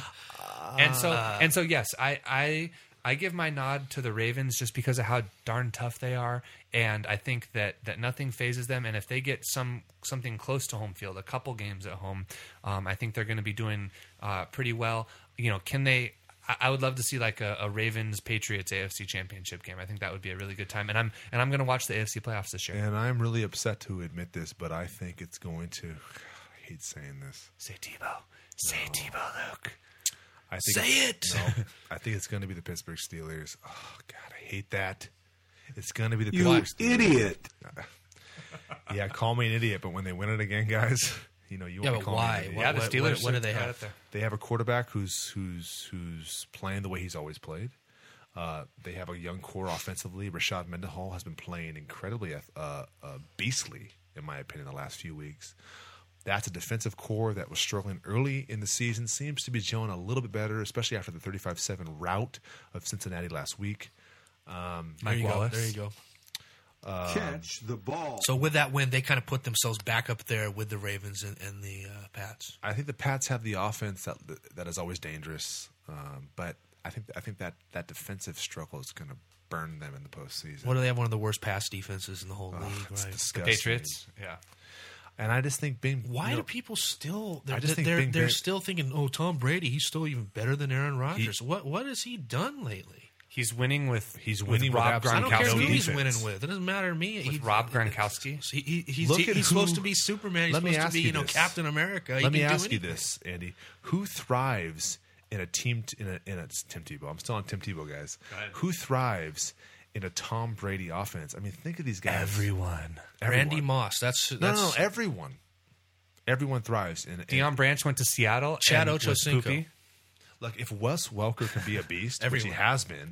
and so Uh, and so yes, I, I I give my nod to the Ravens just because of how darn tough they are, and I think that, that nothing phases them. And if they get some something close to home field, a couple games at home, um, I think they're going to be doing uh, pretty well. You know, can they? I, I would love to see like a, a Ravens Patriots A F C Championship game. I think that would be a really good time. And I'm and I'm going to watch the A F C playoffs this year. And I'm really upset to admit this, but I think it's going to. I hate saying this. Say Tebow. Say Tebow, Luke. I think Say it's- it! No, I think it's going to be the Pittsburgh Steelers. Oh God, I hate that. It's going to be the You Pittsburgh Steelers. idiot. Yeah, call me an idiot, but when they win it again, guys, you know you Yeah, won't but call me why? an idiot. What- Yeah, the what- Steelers. what do they right have? up there. They have a quarterback who's who's who's playing the way he's always played. Uh, they have a young core offensively. Rashad Mendenhall has been playing incredibly uh, uh, beastly, in my opinion, the last few weeks. That's a defensive core that was struggling early in the season. Seems to be showing a little bit better, especially after the thirty-five seven rout of Cincinnati last week. Um, There you Wallace. go. There you go. Catch the ball. So with that win, they kind of put themselves back up there with the Ravens and, and the uh, Pats. I think the Pats have the offense that that is always dangerous. Um, but I think I think that, that defensive struggle is going to burn them in the postseason. What do they have? One of the worst pass defenses in the whole Oh, league, it's right? disgusting. The Patriots, yeah. And I just think Bing. Why you know, do people still? They're, I just think they're, Bing they're Bing- still thinking, "Oh, Tom Brady, he's still even better than Aaron Rodgers." what What has he done lately? He's winning with He's with winning with Rob absolute I don't care Gronkowski. who he's defense. winning with. It doesn't matter to me. With He- Rob Gronkowski. He, he, he's Look he- at he's who- supposed to be Superman. He's Let me supposed to ask be, you you know, this. Captain America. He Let me can do ask you anything. this, Andy: Who thrives in a team t- in a in a Tim Tebow? I'm still on Tim Tebow, guys. Go ahead. Who thrives in a Tom Brady offense? I mean, think of these guys. Everyone. Everyone. Randy Moss. That's No, that's no, no, everyone. Everyone thrives in. in Deion Branch went to Seattle. Chad and was Ochocinco. poopy. Look, if Wes Welker can be a beast, which he Everyone. has been.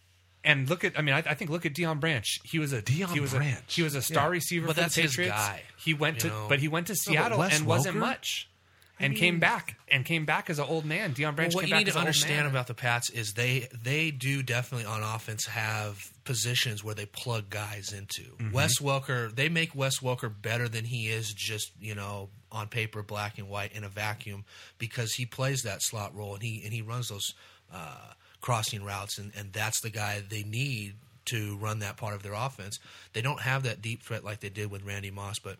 And look at, I mean, I, I think look at Deion Branch. He was a Deion he was Branch. A, he was a star Yeah. receiver But for that's the his Patriots. guy, He went you to, know? but he went to but Seattle Wes and wasn't Welker? much, and came back and came back as an old man. Deion Well, Branch what came you back need as to an old understand man. about the Pats is they they do definitely on offense have positions where they plug guys into. Mm-hmm. Wes Welker, they make Wes Welker better than he is just, you know, on paper, black and white in a vacuum, because he plays that slot role and he and he runs those uh, crossing routes, and, and that's the guy they need to run that part of their offense. They don't have that deep threat like they did with Randy Moss, but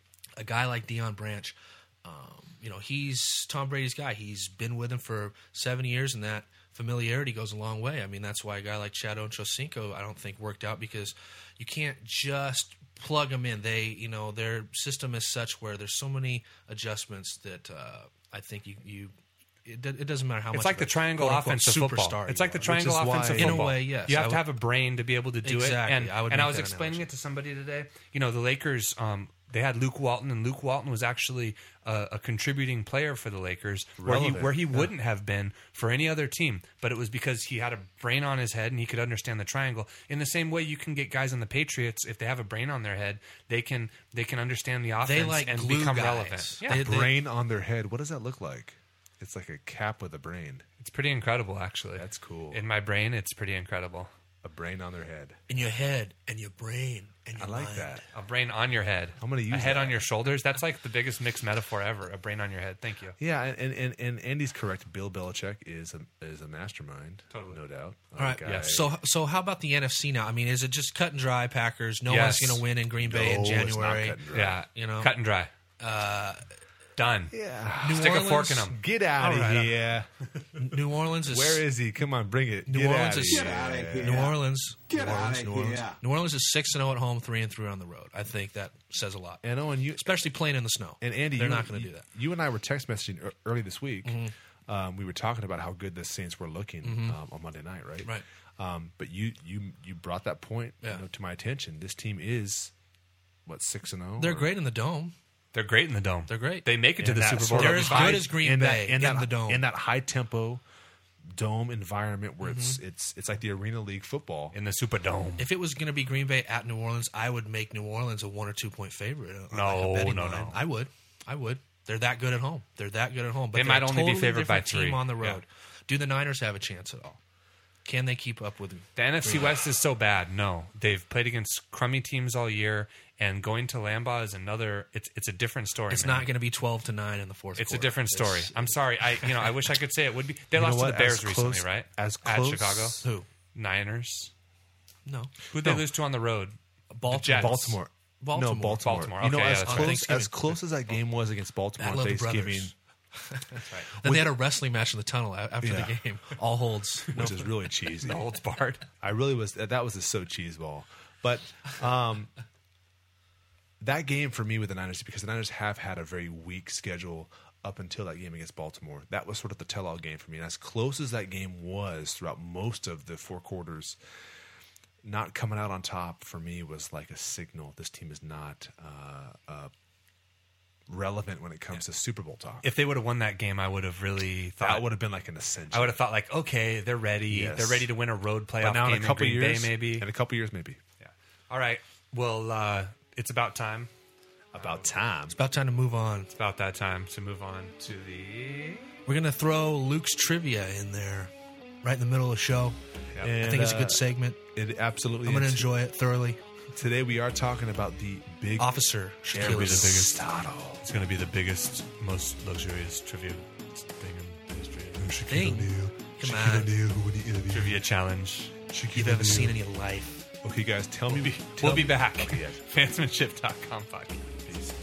a guy like Deion Branch, um, you know, he's Tom Brady's guy. He's been with him for seven years, and that familiarity goes a long way. I mean, that's why a guy like Chad Ochocinco, I don't think, worked out, because you can't just plug them in. They, you know, their system is such where there's so many adjustments that uh, I think you, you it, do- it doesn't matter how much. It's like of the a triangle quote-unquote offense of football. superstar It's you like the are. triangle Which is offense of why- In a football. way, yes. You have I to would- have a brain to be able to do Exactly. it. And, I would and make I was that explaining analogy. it to somebody today. You know, the Lakers, um, they had Luke Walton, and Luke Walton was actually a, a contributing player for the Lakers, where he Relevant, where he yeah. wouldn't have been for any other team. But it was because he had a brain on his head and he could understand the triangle. In the same way, you can get guys on the Patriots, if they have a brain on their head, they can they can understand the offense They like and glue become guys. relevant. Yeah, They- Brain on their head. What does that look like? It's like a cap with a brain. it's pretty incredible, actually. That's cool. In my brain, it's pretty incredible. A brain on their head. in your head and your brain and your I like mind. that. A brain on your head. I'm gonna use a head that. on your shoulders. That's like the biggest mixed metaphor ever. A brain on your head. Thank you. Yeah, and, and, and Andy's correct. Bill Belichick is a is a mastermind, Totally. no doubt. All right. Guy- Yeah. So, so how about the N F C now? I mean, is it just cut and dry? Packers. No Yes. one's going to win in Green Bay in No, it's not January. cut and dry. Yeah, You know? cut and dry. Uh, Done. Yeah. New Stick Orleans, a fork in them. Get out of All right. here. New Orleans is Where is he? Come on, bring it. New Get Orleans outta is here. outta here. New Orleans. Get New Orleans. outta New Orleans. here. New Orleans is six and zero at home, three and three on the road. I think that says a lot, And Owen, you especially playing in the snow. and Andy, they're you, not going to you- do that. You and I were text messaging ear- early this week. Um, we were talking about how good the Saints were looking um, on Monday night, right? Right. Um, but you you you brought that point Yeah. you know, to my attention. This team is what six and zero. They're great in the dome. They're great in the dome. They're great. They make it to In the that Super Bowl. sort of They're every as five. good as Green in Bay that, in, in that, the dome. in that high tempo dome environment where it's it's it's like the Arena League football. in the Superdome. If it was going to be Green Bay at New Orleans, I would make New Orleans a one or two point favorite. on, No, like a betting no, line. no. I would. I would. They're that good at home. They're that good at home. But They they're might a only be totally favored by different team three. on the Yeah. road. Do the Niners have a chance at all? Can they keep up with? The N F C West is so bad. No, they've played against crummy teams all year, and going to Lambeau is another. It's it's a different story. It's man. not going to be twelve to nine in the fourth. It's a quarter. different story. It's- I'm sorry. I you know I wish I could say it would be. They You know lost to what? the Bears As recently, close- right? as At close- Chicago. Who? Niners. No. Who'd they No. lose to on the road? Baltimore. Jets. Baltimore. Baltimore. No, Baltimore. Baltimore. You know, Okay, yeah, as that's close right. as close as that game was against Baltimore on Battle of the Thanksgiving, Brothers. Then they had a wrestling match in the tunnel a- after Yeah. the game. All holds. No. which is really cheesy. The holds barred. I really was. That was a so cheese ball. But um, that game for me with the Niners, because the Niners have had a very weak schedule up until that game against Baltimore. That was sort of the tell-all game for me. And as close as that game was throughout most of the four quarters, not coming out on top for me was like a signal. This team is not uh, uh, relevant when it comes to Super Bowl talk. If they would have won that game, I would have really thought. that would have been like an ascension. I would have thought like, okay, they're ready. Yes. They're ready to win a road playoff but now game in a couple Green years, Bay, maybe. in a couple years, maybe. Yeah. All right. Well, uh, it's about time. About time. It's about time to move on. It's about that time to move on to the. We're going to throw Luke's trivia in there right in the middle of the show. And, I think it's a uh, good segment. It absolutely. I'm going to is. enjoy it thoroughly. Today we are talking about the big Officer It'll be the Shaquille. biggest. It's going to be the biggest, most luxurious trivia thing in the history. Thing. Come on. Trivia challenge. You've ever seen in your life. Okay, guys, tell me. We'll tell be me- back. Okay, yes. Fansmanship dot com podcast. Peace.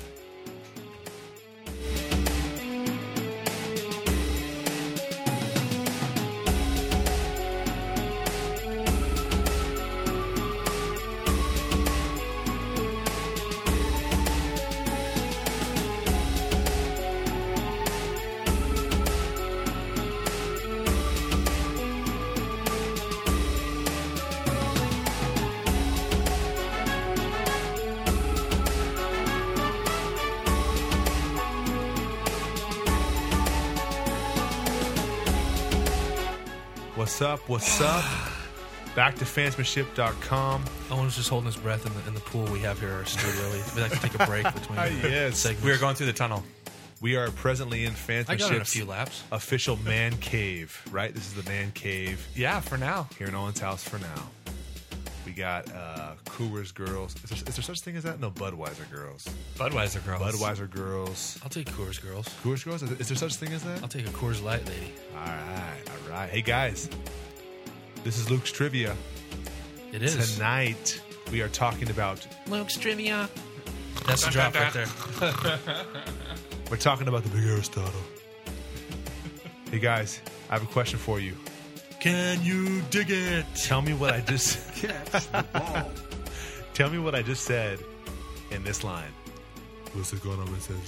What's up? What's up? Back to fansmanship dot com. Owen was just holding his breath in the, in the pool we have here at our studio. We- We like to take a break between Ah, yes. segments. We are going through the tunnel. We are presently in I got in a Fansmanship's few laps. official man cave, right? This is the man cave Yeah, for now. here in Owen's house for now. We got uh, Coors Girls. Is there, is there such thing as that? No, Budweiser Girls. Budweiser girls. Budweiser Girls. I'll take Coors Girls. Coors Girls? Is there such thing as that? I'll take a Coors Light, lady. All right, all right. Hey, guys. This is Luke's Trivia. It is. Tonight, we are talking about... Luke's Trivia. That's the drop right there. We're talking about the big Aristotle. Hey, guys. I have a question for you. Can you dig it? Tell me what I just... Catch the ball. Tell me what I just said in this line. What's going on?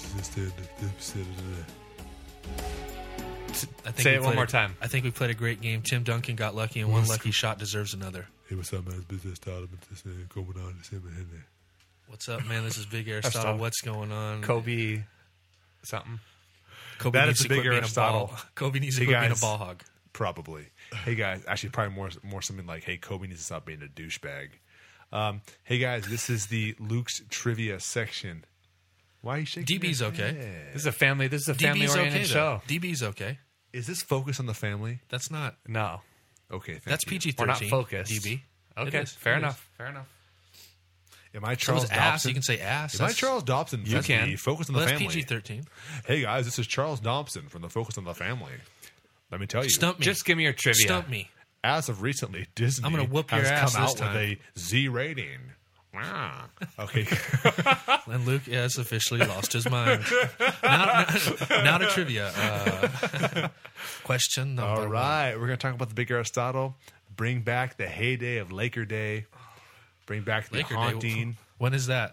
I think Say we it one played more a- time. I think we played a great game. Tim Duncan got lucky, and one lucky shot deserves another. Hey, what's up, man? Business started this going on. What's up, man? This is Big Aristotle. Aristotle. What's going on? Kobe something. Kobe That needs is to the Big quit being a Aristotle. ball. Kobe needs to Hey, quit being a guys. ball hog. Probably. Hey, guys. Actually, probably more more something like, hey, Kobe needs to stop being a douchebag. Um, hey, guys. This is the Luke's Trivia section. Why are you shaking D B's your okay. head? This is a family. This is a D B's family-oriented okay, show. though. D B's okay. Is this focus on the family? That's not. No, Okay, thank That's you. P G we're thirteen. not focused. D B. Okay, It is. fair It enough. is. Fair enough. Am I So Charles is ass. Dobson? You can say ass. Am I That's- Charles Dobson? You from can. the Focus on Well, the that's Family. P G thirteen. Hey, guys. This is Charles Dobson from the Focus on the Family. Let me tell you. Stump me. Just give me your trivia. Stump me. As of recently, Disney I'm gonna whoop your has ass come this out time. with a Z rating. Wow. Okay. And Luke has officially lost his mind. now, now, now to trivia. Uh, question number All right. We're going to talk about the big Aristotle. Bring back the heyday of Laker Day. Bring back the one. Laker haunting. Day. When is that?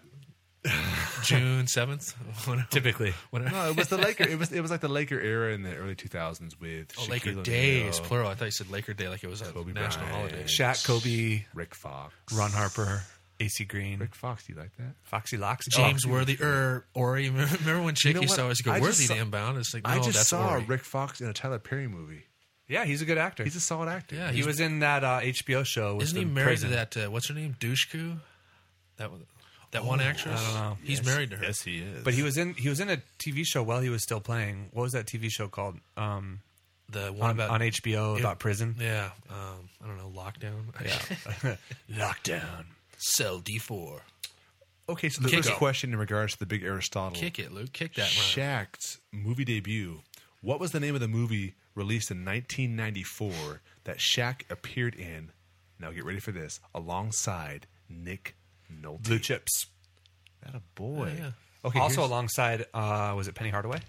June seventh? Typically. No, it was the Laker. It was it was like the Laker era in the early two thousands with Oh, Shaquille Laker O'Neal, Days, plural. I thought you said Laker Day like it was a Kobe national Bryant, holiday. Shaq, Kobe, Rick Fox, Ron Harper, A C Green, Rick Fox. Do you like that? Foxy Locks, James Oh, Worthy, or Ori. Remember when Chick know used what? to always go, I just Worthy saw- the Inbound? It's like, no, I just that's saw Ori. Rick Fox in a Tyler Perry movie. Yeah, he's a good actor. He's a solid actor. Yeah, he he's- was in that uh, H B O show. With Isn't he the married prison. to that, uh, what's her name? Douchku? That one- that one actress? I don't know. He's Yes. married to her. Yes, he is. But he was in he was in a T V show while he was still playing. What was that T V show called? Um, The one on, about on H B O Yeah. about prison. Yeah, um, I don't know, Lockdown. Yeah, Lockdown. Cell D four. Okay, so the Kick first it. question in regards to the big Aristotle. Kick it, Luke. Kick that round. Shaq's movie debut. What was the name of the movie released in nineteen ninety-four that Shaq appeared in? Now get ready for this. Alongside Nick Nolte. Blue Chips. That a boy. Oh, yeah. Okay. Also here's- alongside, uh, was it Penny Hardaway?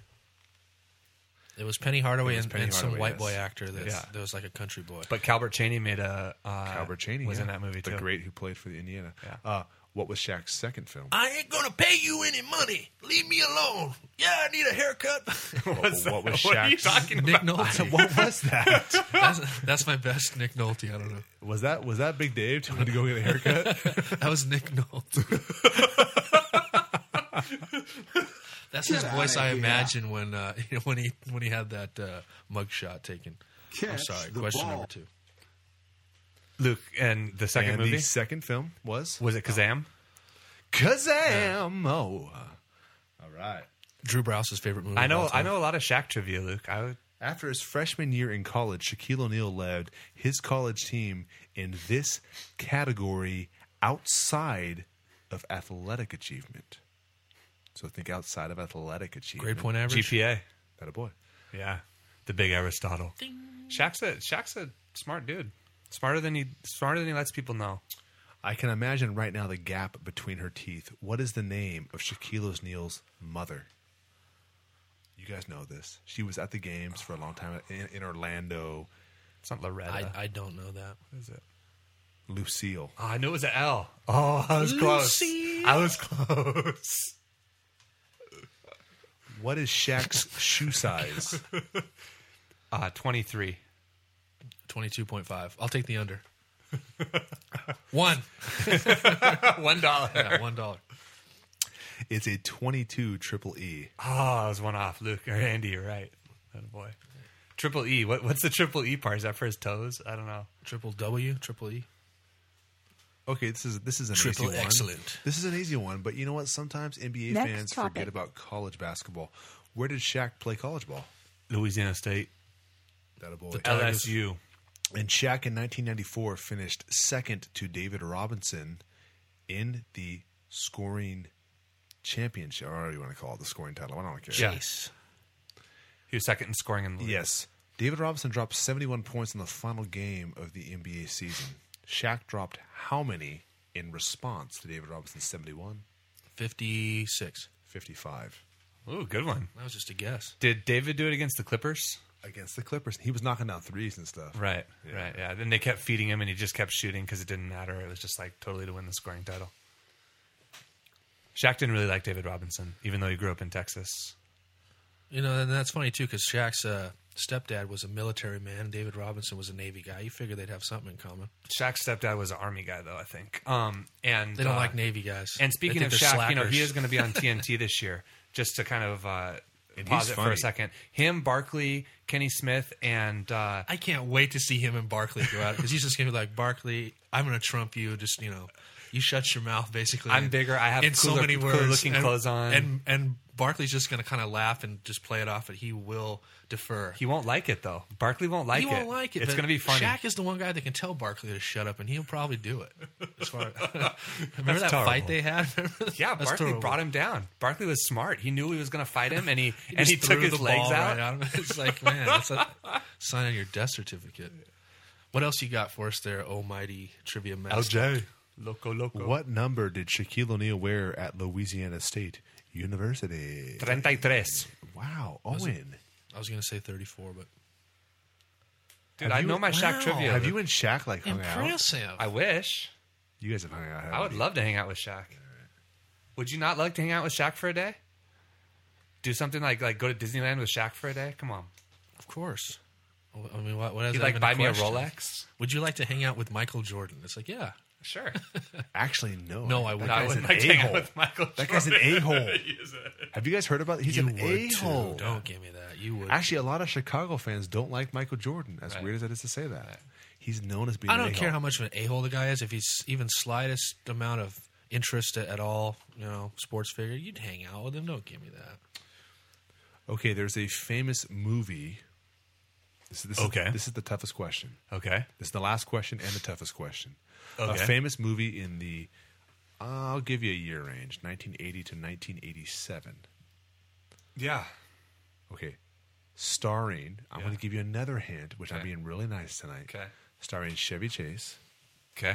It was Penny Hardaway It was and, Penny and some Hardaway, white yes. boy actor that, Yeah. that was like a country boy. But Calbert Chaney made a uh, Calbert Chaney was yeah. in that movie the too. great who played for the Indiana. Yeah. Uh, what was Shaq's second film? I ain't gonna pay you any money. Leave me alone. Yeah, I need a haircut. what, What's what was that? What are you Shaq's? talking Nick about? Nolte. What was that? that's, that's my best Nick Nolte. I don't know. was that was that Big Dave telling to go get a haircut? That was Nick Nolte. That's his voice I imagine when uh, when he when he had that uh, mugshot taken. I'm Catch sorry. the Question ball. number two. Luke, and the second and movie the second film was was it Kazam? Kazam. Oh, all right. Drew Brouse's favorite movie. I of all know, I time. know a lot of Shaq trivia, Luke. I would, After his freshman year in college, Shaquille O'Neal led his college team in this category outside of athletic achievement. So think outside of athletic achievement. Grade point average. G P A. That a boy. Yeah, The big Aristotle. Ding. Shaq's a Shaq's a smart dude. Smarter than he smarter than he lets people know. I can imagine right now the gap between her teeth. What is the name of Shaquille O'Neal's mother? You guys know this. She was at the games for a long time in, in Orlando. It's not Loretta. I, I don't know that. What is it? Lucille. Oh, I knew it was an L. Oh, I was close. Lucille. I was close. What is Shaq's shoe size? Uh, twenty-three. twenty-two point five. I'll take the under. One. One dollar. Yeah, one dollar. It's a twenty-two triple E. Oh, I was one off. Luke or Andy, you're right. Oh boy. Triple E. What, what's the triple E part? Is that for his toes? I don't know. Triple W, triple E. Okay, this is this is an Triple easy one. excellent. This is an easy one, but you know what? Sometimes N B A Next fans topic. forget about college basketball. Where did Shaq play college ball? Louisiana State. That a boy. The L S U. And Shaq in nineteen ninety-four finished second to David Robinson in the scoring championship, or whatever you want to call it, the scoring title. I don't care. Chase. He was second in scoring in the league. Yes. David Robinson dropped seventy-one points in the final game of the N B A season. Shaq dropped how many in response to David Robinson's seventy-one? fifty-six. fifty-five. Ooh, good one. That was just a guess. Did David do it against the Clippers? Against the Clippers. He was knocking down threes and stuff. Right, Yeah. right, yeah. Then they kept feeding him, and he just kept shooting because it didn't matter. It was just like totally to win the scoring title. Shaq didn't really like David Robinson, even though he grew up in Texas. You know, and that's funny, too, because Shaq's uh, stepdad was a military man. David Robinson was a Navy guy. You figure they'd have something in common. Shaq's stepdad was an Army guy, though, I think. Um, and They don't uh, like Navy guys. And speaking They of think they're Shaq, you know, slackers. he is going to be on T N T this year. Just to kind of uh, And pause he's it for funny. a second. Him, Barkley, Kenny Smith, and uh, I can't wait to see him and Barkley go out because he's just going to be like, Barkley, I'm going to trump you. Just, you know, you shut your mouth, basically. I'm bigger. I have in so cooler- many cooler words. looking and, clothes on. And, and Barkley's just going to kind of laugh and just play it off, and he will defer. he won't like it, though. Barkley won't like he it. won't like it. It's but going to be funny. Shaq is the one guy that can tell Barkley to shut up, and he'll probably do it. As far remember That's that terrible. fight they had? Yeah, That's Barkley terrible. brought him down. Barkley was smart. He knew he was going to fight him, and he, He and just he took threw his the legs ball out. right at him. It's like, man, that's a sign on your death certificate. What else you got for us there, almighty trivia master? Loco, loco. What number did Shaquille O'Neal wear at Louisiana State University? thirty-three. Wow. Was it- Owen. I was going to say thirty-four, but Dude, Have I you- know my Shaq wow. trivia. Have you and Shaq like hung out? impressive. I wish. You guys have hung out. I haven't would you? love to hang out with Shaq. Would you not like to hang out with Shaq for a day? Do something like like go to Disneyland with Shaq for a day? Come on. Of course. I mean, what, what has You'd that like been buy me a question? Rolex? Would you like to hang out with Michael Jordan? It's like, yeah. Sure. Actually, no. No, I That would- I guy's would an like to hang out a-hole. with Michael That guy's an Jordan. a-hole. He is a- Have you guys heard about? He's you an would a-hole. too. Don't give me that. You would. Actually, a lot of Chicago fans don't like Michael Jordan. As Right. weird as it is to say that, he's known as being. I an don't a-hole. care how much of an a-hole the guy is. If he's even slightest amount of interest at, at all, you know, sports figure, you'd hang out with him. Don't give me that. Okay, there's a famous movie. This, this Okay. Is, this is the toughest question. Okay. This is the last question and the toughest question. A Okay. famous movie in the, I'll give you a year range, nineteen eighty to nineteen eighty-seven. Yeah. Okay. Starring, I'm Yeah. going to give you another hint, which I'm Okay. being really nice tonight. Okay. Starring Chevy Chase. Okay.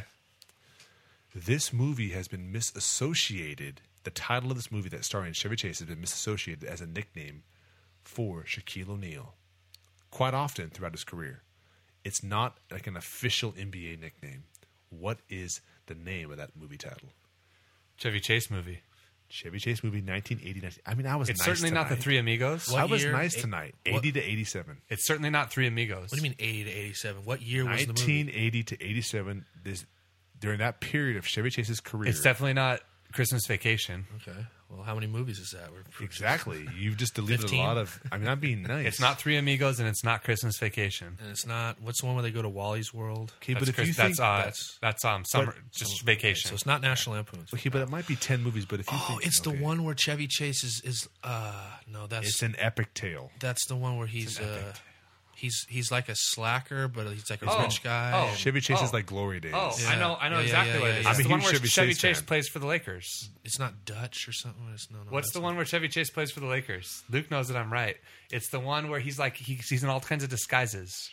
This movie has been misassociated. The title of this movie that starring Chevy Chase has been misassociated as a nickname for Shaquille O'Neal quite often throughout his career. It's not like an official N B A nickname. What is the name of that movie title? Chevy Chase movie. Chevy Chase movie, nineteen eighty. I mean, I was It's nice certainly not the tonight. Three Amigos. What I was year? nice Eight- tonight. what- eighty to eighty-seven. It's certainly not Three Amigos. What do you mean eighty to eighty-seven? What year was the nineteen movie? eighty to eighty-seven. This during that period of Chevy Chase's career. It's definitely not Christmas Vacation. Okay. Well, how many movies is that? We're- Exactly. You've just deleted fifteen? a lot of. I mean, I'm being nice. It's not Three Amigos and it's not Christmas Vacation. And it's not. What's the one where they go to Wally's World? Okay, That's but if Chris- you that's think uh, that's- that's um summer but- just vacation. So it's not National Lampoon's. okay, but it might be ten movies. But if you Oh, think it's okay. the one where Chevy Chase is. is uh, no, that's It's an epic tale. that's the one where he's. an Uh, epic He's he's like a slacker, but he's like a Oh, rich guy. oh. and Chevy Chase Oh. is like Glory Days. Oh, Yeah. I know, I know Yeah, yeah, exactly yeah, what it yeah, is. yeah. It's I'm the a one huge where Chevy Chevy Chase Chase fan. plays for the Lakers. It's not Dutch or something. It's, no, no, What's that's the not- one where Chevy Chase plays for the Lakers? Luke knows that I'm right. It's the one where he's like he, he's in all kinds of disguises.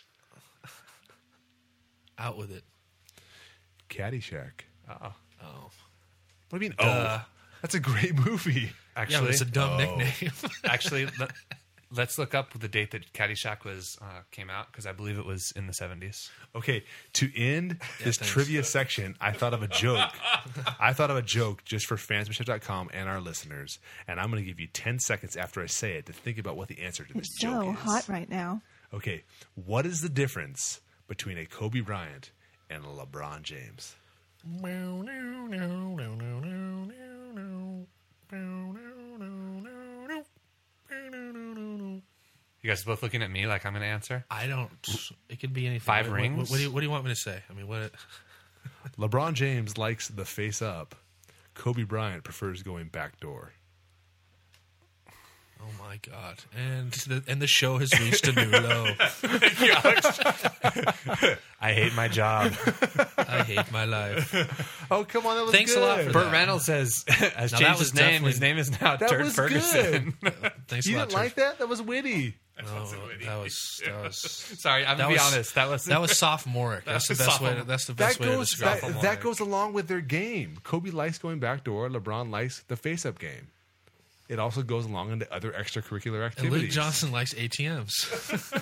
Out with it. Caddyshack. Uh-oh. Oh, What do you mean? Duh. Oh, that's a great movie. yeah, but Actually, it's a dumb Oh. nickname. actually, let, let's look up the date that Caddyshack was uh, came out because I believe it was in the seventies. Okay, to end this thanks. trivia section, I thought of a joke. I thought of a joke just for fansmanship dot com and our listeners, and I'm going to give you ten seconds after I say it to think about what the answer to this It's joke so is. hot right now. Okay, what is the difference between a Kobe Bryant and a LeBron James? You guys both looking at me like I'm going to answer? I don't. It could be anything. Five what, rings? What, what, do you, what do you want me to say? I mean, what? LeBron James likes the face up. Kobe Bryant prefers going backdoor. Oh my god! And the and the show has reached a new low. I hate my job. I hate my life. Oh, come on, that was Thanks a good. lot for Burt that. Reynolds has, has Now, that changed was his name. definitely- His name is now That Turd was Ferguson. Thanks You a lot. didn't like that? That was witty. No, that was that was Sorry, I'm that going to be was- honest. That was that was sophomoric. That's the was best way. To, sophomore. that's the That best way to goes describe that, it. that goes along with their game. Kobe likes going backdoor. LeBron likes the face-up game. It also goes along into other extracurricular And activities. Luke Johnson likes A T Ms.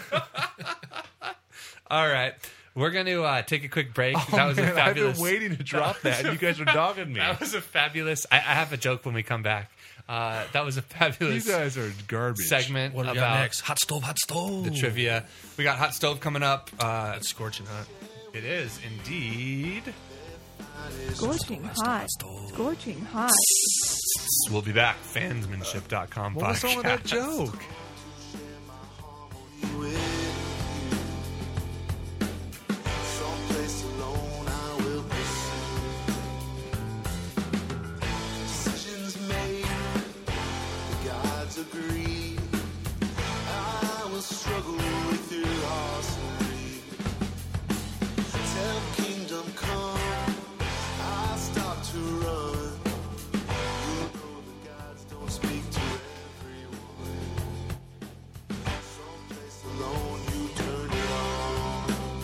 All right. We're going to uh, take a quick break. Oh, that was man, a fabulous. I've been waiting to drop that. and You guys are dogging me. That was a fabulous. I, I have a joke when we come back. Uh, that was a You fabulous guys are garbage. segment What do we about got next? Hot stove, hot stove. the trivia. We got hot stove coming up. Uh, It's scorching hot. it is indeed. Scorching hot. Scorching hot. We'll be back. Fansmanship dot com What was podcast. wrong with that joke? Someplace alone I will pursue. Decisions made, the gods agree. I will struggle with your arsenal. Tell kingdom come, I start to run. You know the gods don't speak to everyone. Someplace alone you turn it on.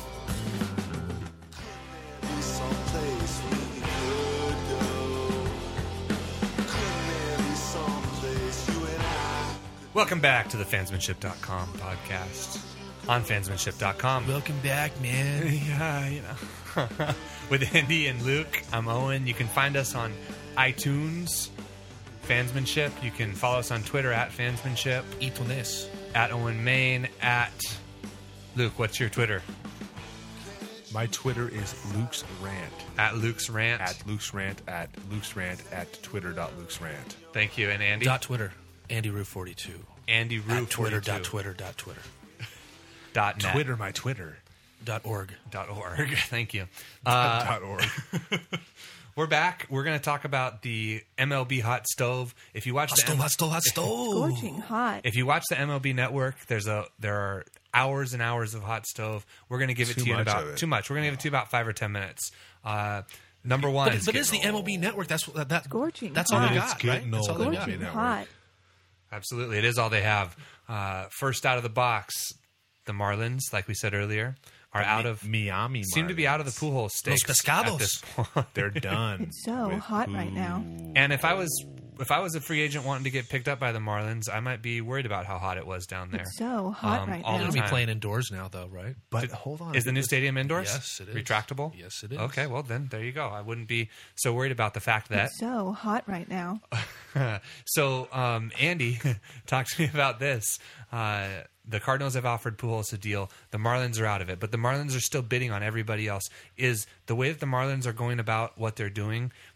Be someplace we could go. Couldn't there be someplace you and I? Welcome back to the fansmanship dot com podcast on fansmanship dot com. Welcome back, man. Yeah, you know. With Andy and Luke, I'm Owen. You can find us on iTunes, Fansmanship. You can follow us on Twitter at Fansmanship, Itones. at Owen Main, at Luke. What's your Twitter? My Twitter is Luke's Rant. At Luke's Rant. At Luke's Rant. At Luke's Rant. At Twitter dot Luke's Rant. Thank you. And Andy? Dot Twitter. Andy Roo forty-two. Andy Roo At Twitter. forty-two. Dot Twitter. Dot Twitter. Dot net. Twitter, my Twitter. Dot org. Dot org. Thank you. Uh, dot org. we're back. We're going to talk about the M L B Hot Stove. If you watch Hot the stove. M- Hot stove. Hot stove. Scorching hot. If you watch the M L B Network, there's a there are hours and hours of Hot Stove. We're going to give it Too to you in much about of it. too much. We're going to give it to you about five or ten minutes. Uh, number one But, is but getting it's the M L B Network. That's what that. Scorching That's all hot. they It's got, right? getting That's all old. they got. Scorching Network. hot. absolutely. It is all they have. Uh, first out of the box, the Marlins, like we said earlier, are out of Miami. seem to be out of the Marlins. pool hole stakes pescados. at this point. They're done. It's so with hot right who- now. And if I was if I was a free agent wanting to get picked up by the Marlins, I might be worried about how hot it was down there. It's so hot Um, right all They're now. going to be time. playing indoors now, though, right? But hold on. Is the new stadium indoors? Yes, it is. Retractable? Yes, it is. Okay, well then there you go. I wouldn't be so worried about the fact that. It's so hot right now. So, um, Andy, talk to me about this. Uh, the Cardinals have offered Pujols a deal. The Marlins are out of it, but the Marlins are still bidding on everybody else. Is the way that the Marlins are going about what they're doing?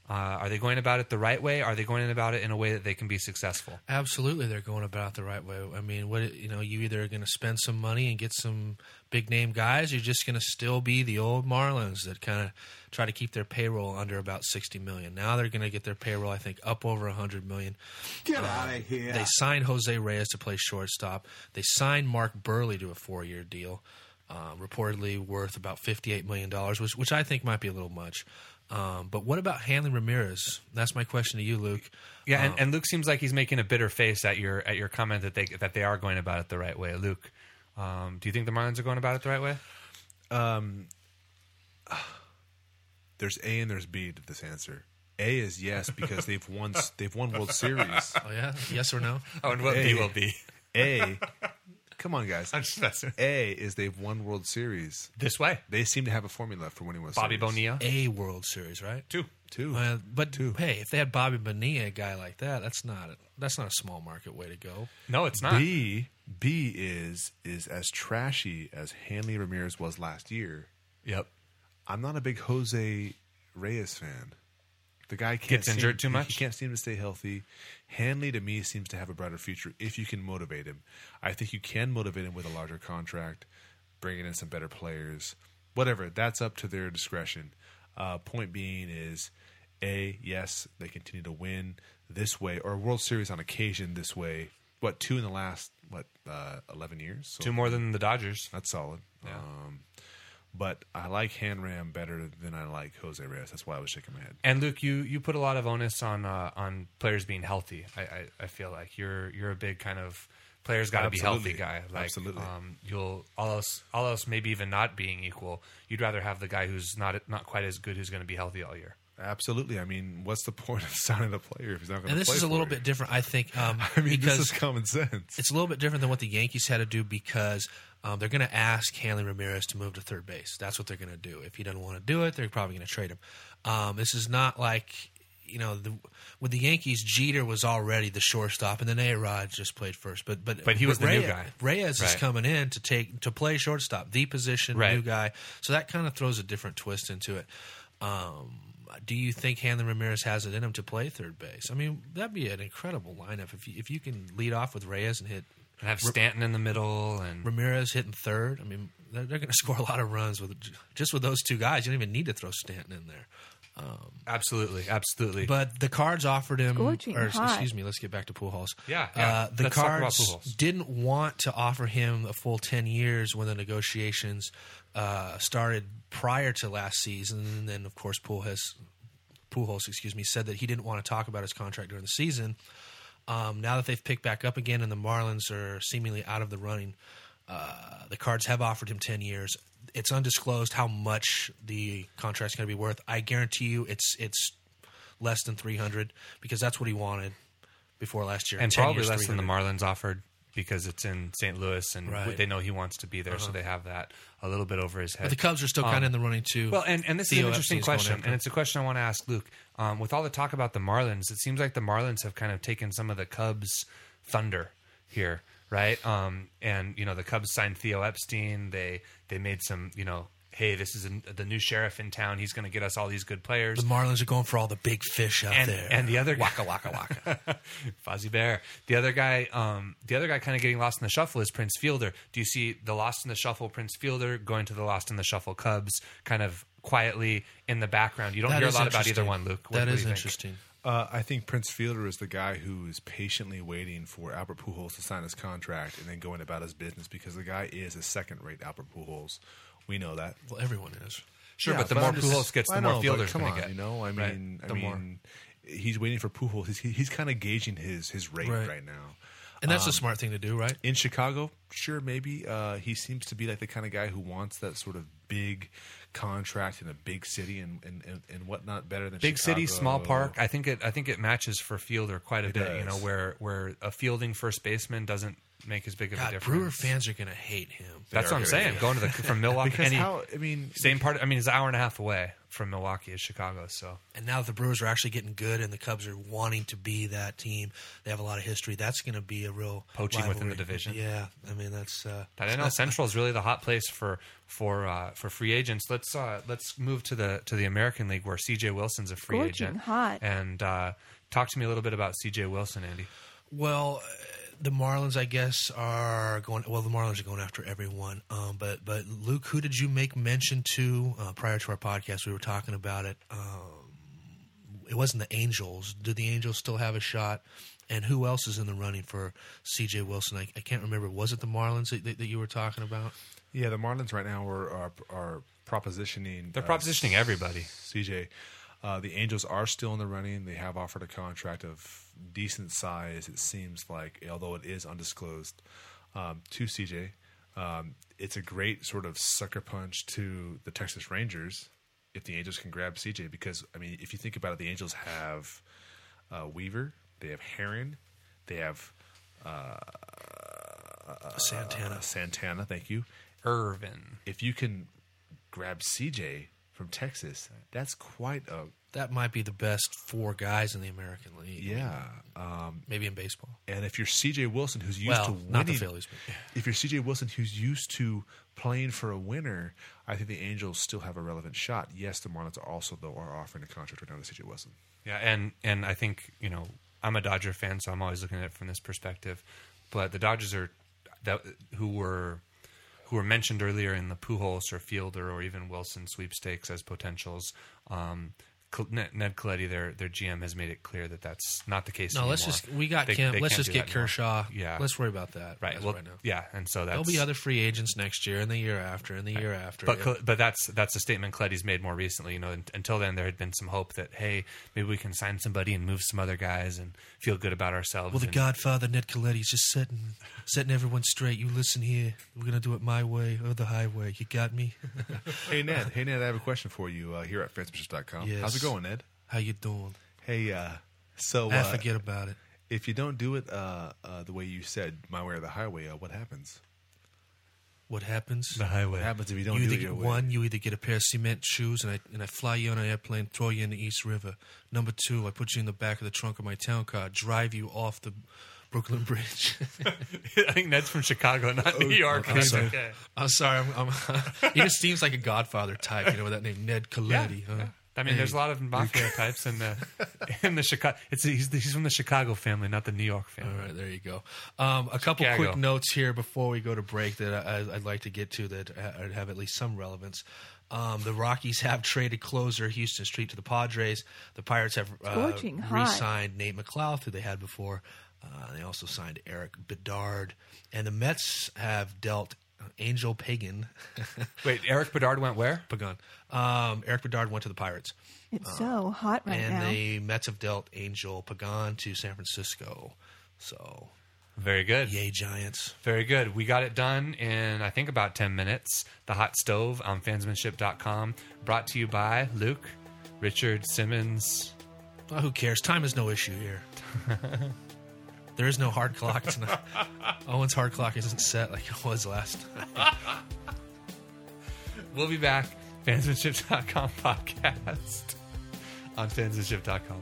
Uh, are they going about it the right way? Are they going about it in a way that they can be successful? Absolutely, they're going about it the right way. I mean, what you know, you either are going to spend some money and get some big name guys, or you're just going to still be the old Marlins that kind of try to keep their payroll under about sixty million. Now they're going to get their payroll, I think, up over a hundred million. Get out of here. They signed Jose Reyes to play shortstop. They signed Mark Burley to a four-year deal, uh, reportedly worth about fifty-eight million dollars, which which I think might be a little much. Um, but what about Hanley Ramirez? That's my question to you, Luke. Yeah, and, Um, and Luke seems like he's making a bitter face at your at your comment that they that they are going about it the right way. Luke, um, do you think the Marlins are going about it the right way? Um, there's A and there's B to this answer. A is yes because they've won they've won World Series. Oh yeah, yes or no? Oh, and what A, B will be? A, come on guys. I'm just messing. A is they've won World Series. This way, They seem to have a formula for winning World Bobby Series. Bonilla. A World Series, right? Two. Two. Uh, but Two. hey, if they had Bobby Bonilla, a guy like that, that's not a, that's not a small market way to go. No, it's not. B B is is as trashy as Hanley Ramirez was last year. Yep. I'm not a big Jose Reyes fan. The guy can't Gets seem- injured too much? He can't seem to stay healthy. Hanley, to me, seems to have a brighter future if you can motivate him. I think you can motivate him with a larger contract, bringing in some better players. Whatever, that's up to their discretion. Uh, point being is, A, yes, they continue to win this way, or World Series on occasion this way. What, two in the last, what, uh, eleven years? So Two more than the Dodgers. that's solid. Yeah. Um, but I like Hanram better than I like Jose Reyes. That's why I was shaking my head. And Luke, you, you put a lot of onus on uh, on players being healthy. I, I, I feel like you're you're a big kind of players got to be healthy Absolutely. guy. Like, Absolutely. Um, you'll all else all else maybe even not being equal. You'd rather have the guy who's not not quite as good who's going to be healthy all year. Absolutely. I mean, what's the point of signing a player if he's not going to play? And this is a for little you? bit different, I think, um, I mean, because this is common sense. it's a little bit different than what the Yankees had to do because um, they're going to ask Hanley Ramirez to move to third base. That's what they're going to do. If he doesn't want to do it, they're probably going to trade him. Um, this is not like, you know, the, with the Yankees, Jeter was already the shortstop, and then A-Rod just played first. But but, But he was the new Reyes, guy. Reyes is Right. coming in to take to play shortstop, the position, Right. new guy. So that kind of throws a different twist into it. Um, do you think Hanley Ramirez has it in him to play third base? I mean, that'd be an incredible lineup if you, if you can lead off with Reyes and hit And have Stanton in the middle and Ramirez hitting third. I mean, they're, they're going to score a lot of runs with just with those two guys. You don't even need to throw Stanton in there. Um, absolutely, absolutely. but the Cards offered him, Scorching or hot. excuse me, let's get back to Pujols. Yeah, yeah. Uh, the Let's talk about Cards Pujols. didn't want to offer him a full ten years when the negotiations uh, started prior to last season, and then of course Pujols, Pujols, excuse me, said that he didn't want to talk about his contract during the season. Um, now that they've picked back up again and the Marlins are seemingly out of the running, uh, the Cards have offered him ten years. It's undisclosed how much the contract's going to be worth. I guarantee you it's it's less than three hundred because that's what he wanted before last year. and ten probably years, less than the three hundred. Marlins offered because it's in Saint Louis and Right. they know he wants to be there, so they have that a little bit over his head. But the Cubs are still Um, kind of in the running too. Well, and, and this Theo is an interesting Epstein's going question, after and him. it's a question I want to ask Luke. Um, with all the talk about the Marlins, it seems like the Marlins have kind of taken some of the Cubs' thunder here, right? Um, and you know, the Cubs signed Theo Epstein. They they made some, you know, hey, this is a, the new sheriff in town. He's going to get us all these good players. the Marlins are going for all the big fish out and, there. and the other waka waka waka. Fozzie Bear. The other guy, um, the other guy, kind of getting lost in the shuffle is Prince Fielder. Do you see the lost in the shuffle Prince Fielder going to the lost in the shuffle Cubs, kind of quietly in the background? You don't That hear a is lot about either interesting. one, Luke. What- That what do is you think? interesting. Uh, I think Prince Fielder is the guy who is patiently waiting for Albert Pujols to sign his contract and then going about his business because the guy is a second-rate Albert Pujols. We know that. Well, everyone is. Sure, Yeah, but the but more I'm just- Pujols gets, the I more know, but Fielder's come going to on, get. You know, I Right? mean, The I more. mean, he's waiting for Pujols. He's, he's kind of gauging his his rate Right. right, now. And that's Um, a smart thing to do, right? In Chicago, sure, maybe. Uh, he seems to be like the kind of guy who wants that sort of big contract in a big city and, and, and, and whatnot better than Big city, Chicago. small park. I think it. I think it matches for Fielder quite a It bit. You know, does. where where a fielding first baseman doesn't make as big of a God, difference. Brewer fans are going to hate him. That's They what are I'm gonna saying. hate Going to the from Milwaukee, Because and he- how, I mean, same part. I mean, it's an hour and a half away. from Milwaukee is Chicago. So, and now the Brewers are actually getting good, and the Cubs are wanting to be that team. They have a lot of history. That's going to be a real poaching rivalry. within the division. Yeah, I mean that's uh, that N L Central is really the hot place for for uh, for free agents. Let's uh, let's move to the to the American League where C J Wilson's a free Scorching agent. hot. And uh, talk to me a little bit about C J Wilson, Andy. Well, the Marlins, I guess, are going. Well, the Marlins are going after everyone. Um, but but Luke, who did you make mention to uh, prior to our podcast? We were talking about it. Um, it wasn't the Angels. Do the Angels still have a shot? And who else is in the running for C J Wilson? I, I can't remember. Was it the Marlins that, that, that you were talking about? Yeah, the Marlins right now are are, are propositioning. They're uh, propositioning everybody. C J. Uh, the Angels are still in the running. They have offered a contract of decent size, it seems like, although it is undisclosed, um, to C J. Um, it's a great sort of sucker punch to the Texas Rangers if the Angels can grab C J because, I mean, if you think about it, the Angels have uh, Weaver, they have Herron, they have uh, Santana. Uh, Santana, thank you. Irvin. If you can grab C J from Texas, that's quite a... That might be the best four guys in the American League. Yeah. Um, Maybe in baseball. and if you're C J Wilson, who's used Well, to winning... not the Phillies. But If you're C J Wilson, who's used to playing for a winner, I think the Angels still have a relevant shot. Yes, the Marlins are also, though, are offering a contract right now to C J Wilson. Yeah, and and I think, you know, I'm a Dodger fan, so I'm always looking at it from this perspective. But the Dodgers are that who were who were mentioned earlier in the Pujols or Fielder or even Wilson sweepstakes as potentials. Um, Ned Ned Colletti, their their G M, has made it clear that that's not the case no, anymore. let's just we got They- Kemp. they Let's can't just do get that anymore. Kershaw. Yeah, Let's worry about that. right. as Well, right now. yeah, and so that's There'll be other free agents next year and the year after and the year after. But yeah. Cl- but that's that's a statement Coletti's made more recently. You know, un- until then there had been some hope that hey, maybe we can sign somebody and move some other guys and feel good about ourselves. Well, the and, Godfather, Ned Colletti's just setting setting everyone straight. You listen here. We're gonna do it my way or the highway. You got me? Hey, Ned. Hey, Ned, I have a question for you uh, here at fansmanship dot com. Yes. How's it going, Ned? How you doing? Hey, uh, so... Ah, Uh, forget about it. if you don't do it uh, uh, the way you said, my way or the highway, uh, what happens? What happens? the highway. What happens if you don't You do either it get your way? one, you either get a pair of cement shoes, and I and I fly you on an airplane, throw you in the East River. Number two, I put you in the back of the trunk of my town car, drive you off the Brooklyn Bridge. I think Ned's from Chicago, not New York. I'm It's sorry. okay. I'm sorry. I'm, I'm, he just seems like a Godfather type, you know, with that name, Ned Coletti. Yeah, huh? yeah. I mean, there's a lot of mafia types in the in the Chicago. It's he's, he's from the Chicago family, not the New York family. All right, there you go. Um, a couple Chicago. quick notes here before we go to break that I, I'd like to get to that ha- have at least some relevance. Um, the Rockies have traded closer Houston Street to the Padres. The Pirates have uh, Scorching hot. re-signed Nate McLeod, who they had before. Uh, they also signed Eric Bedard. And the Mets have dealt Angel Pagan. Wait, Eric Bedard went where? Pagan. Um, Eric Bedard went to the Pirates. It's so hot right and now. the Mets have dealt Angel Pagan to San Francisco. So, Very good. yay, Giants. Very good. We got it done in, I think, about ten minutes. The Hot Stove on fansmanship dot com. Brought to you by Luke, Richard, Simmons. Well, who cares? Time is no issue here. There is no hard clock tonight. Owen's hard clock isn't set like it was last time. We'll be back. fansmanship dot com podcast on fansmanship dot com.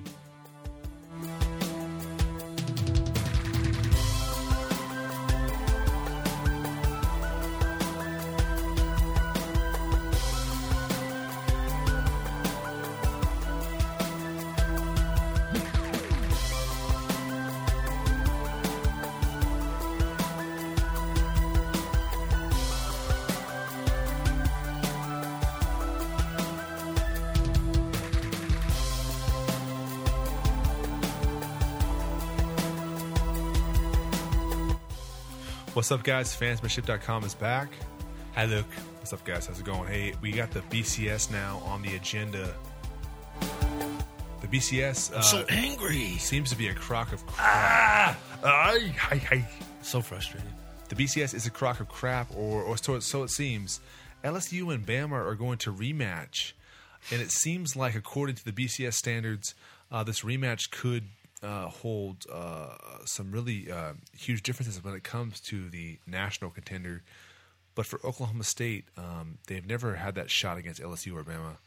What's up, guys? fansmanship dot com is back. Hi, Luke. What's up, guys? How's it going? Hey, we got the B C S now on the agenda. The B C S uh, I'm so angry. seems to be a crock of crap. Ay, ay, ay. So frustrated. The B C S is a crock of crap, or, or so, it, so it seems. L S U and Bama are going to rematch, and it seems like, according to the B C S standards, uh, this rematch could uh, hold uh, some really uh, huge differences when it comes to the national contender. But for Oklahoma State, um, they've never had that shot against L S U or Bama.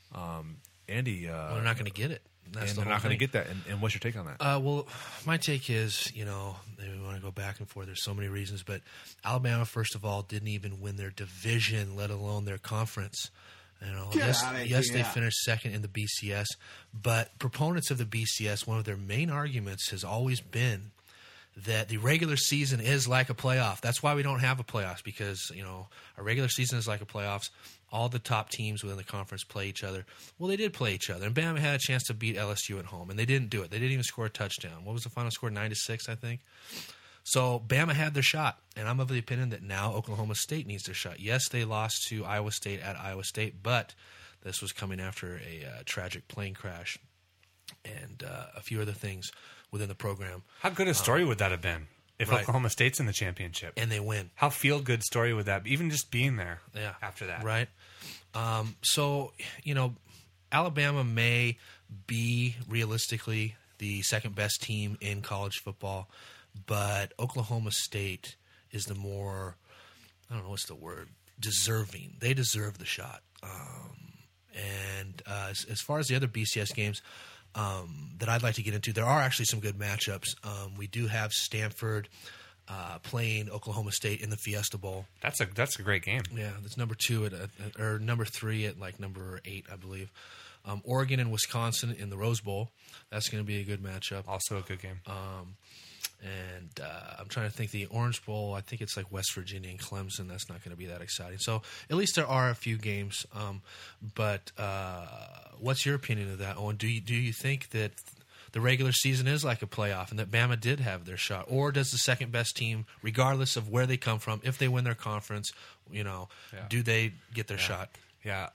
Um, Andy, uh, well, they're not going to get it. That's and the they're not going to get that. And, and what's your take on that? Uh, well, my take is, you know, we want to go back and forth. There's so many reasons, but Alabama, first of all, didn't even win their division, let alone their conference. You know, Get yes, outta yes, here. they finished second in the B C S, but proponents of the B C S, one of their main arguments has always been that the regular season is like a playoff. That's why we don't have a playoffs, because, you know, a regular season is like a playoffs. All the top teams within the conference play each other. Well, they did play each other, and Bama had a chance to beat L S U at home, and they didn't do it. They didn't even score a touchdown. What was the final score? Nine to six, I think. So Bama had their shot, and I'm of the opinion that now Oklahoma State needs their shot. Yes, they lost to Iowa State at Iowa State, but this was coming after a uh, tragic plane crash and uh, a few other things within the program. How good a story um, would that have been if right. Oklahoma State's in the championship and they win? How feel-good story would that be? Even just being there yeah. after that. Right. Um, so, you know, Alabama may be realistically the second best team in college football, but Oklahoma State is the more, I don't know what's the word, deserving. They deserve the shot. Um, and uh, as, as far as the other B C S games um, that I'd like to get into, there are actually some good matchups. Um, we do have Stanford uh, playing Oklahoma State in the Fiesta Bowl. That's a that's a great game. Yeah, that's number two at, at or number three at like number eight, I believe. Um, Oregon and Wisconsin in the Rose Bowl. That's going to be a good matchup. Also a good game. Um, and uh, I'm trying to think the Orange Bowl. I think it's like West Virginia and Clemson. That's not going to be that exciting. So at least there are a few games. Um, but uh, what's your opinion of that, Owen? Do you do you think that the regular season is like a playoff and that Bama did have their shot, or does the second best team, regardless of where they come from, if they win their conference, you know, yeah. do they get their yeah. shot? Yeah.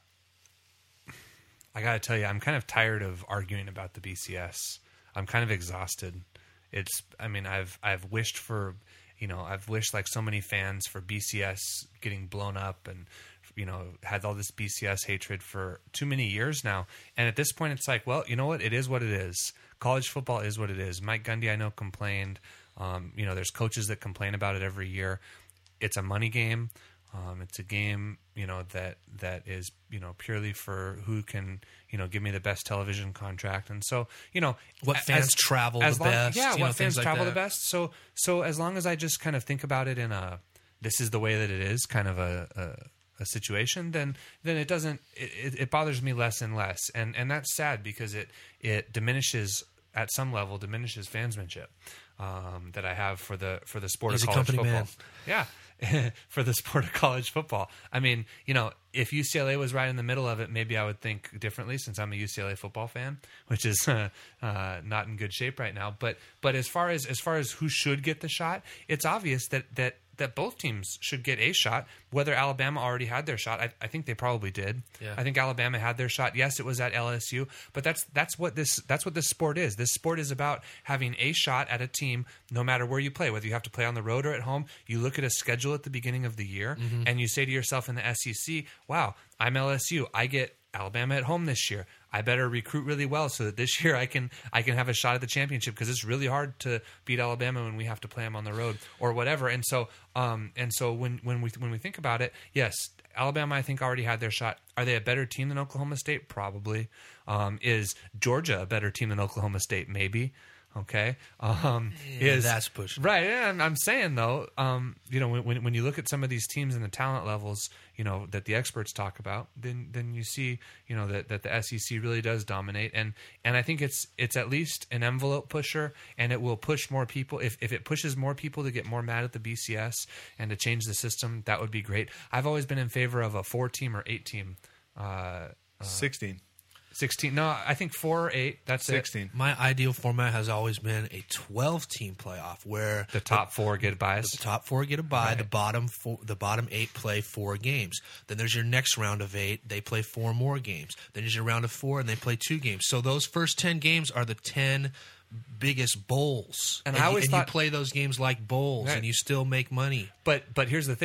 I got to tell you, I'm kind of tired of arguing about the B C S. I'm kind of exhausted. It's, I mean, I've I've wished for, you know, I've wished like so many fans for B C S getting blown up and, you know, had all this B C S hatred for too many years now. And at this point, it's like, well, you know what? It is what it is. College football is what it is. Mike Gundy, I know, complained. Um, you know, there's coaches that complain about it every year. It's a money game. Um, it's a game, you know, that that is, you know, purely for who can, you know, give me the best television contract. And so, you know, what fans as, travel as the long, best. Yeah, you what know, fans like travel that. the best. So, so as long as I just kind of think about it in a, this is the way that it is, kind of a, a, a situation, then then it doesn't, it, it bothers me less and less, and and that's sad because it it diminishes at some level diminishes fansmanship um, that I have for the for the sport He's of a college company football. man. Yeah. For the sport of college football. I mean, you know, if U C L A was right in the middle of it, maybe I would think differently since I'm a U C L A football fan, which is uh, uh, not in good shape right now. But but as far as as far as who should get the shot, it's obvious that that that both teams should get a shot. Whether Alabama already had their shot, I, I think they probably did. Yeah. I think Alabama had their shot. Yes, it was at L S U, but that's that's what this that's what this sport is. This sport is about having a shot at a team, no matter where you play. Whether you have to play on the road or at home, you look at a schedule at the beginning of the year, mm-hmm. and you say to yourself in the S E C, "Wow, I'm L S U. I get Alabama at home this year. I better recruit really well so that this year I can I can have a shot at the championship because it's really hard to beat Alabama when we have to play them on the road or whatever." And so, um, and so when when we when we think about it, yes, Alabama I think already had their shot. Are they a better team than Oklahoma State? Probably. Um, is Georgia a better team than Oklahoma State? Maybe. Okay, um, yeah, is that's pushing right? Yeah, I'm, I'm saying though, um, you know, when when you look at some of these teams and the talent levels, you know, that the experts talk about, then then you see, you know, that, that the S E C really does dominate, and and I think it's it's at least an envelope pusher, and it will push more people. If if it pushes more people to get more mad at the B C S and to change the system, that would be great. I've always been in favor of a four team or eight team. Uh, uh, Sixteen. sixteen. No, I think four or eight. That's sixteen. It. My ideal format has always been a twelve-team playoff where the top the, four get buys. The top four get a bye. Right. The bottom four, the bottom eight play four games. Then there's your next round of eight. They play four more games. Then there's your round of four, and they play two games. So those first ten games are the ten biggest bowls. And, and I always you, and thought you play those games like bowls, right. and you still make money. But but here's the thing.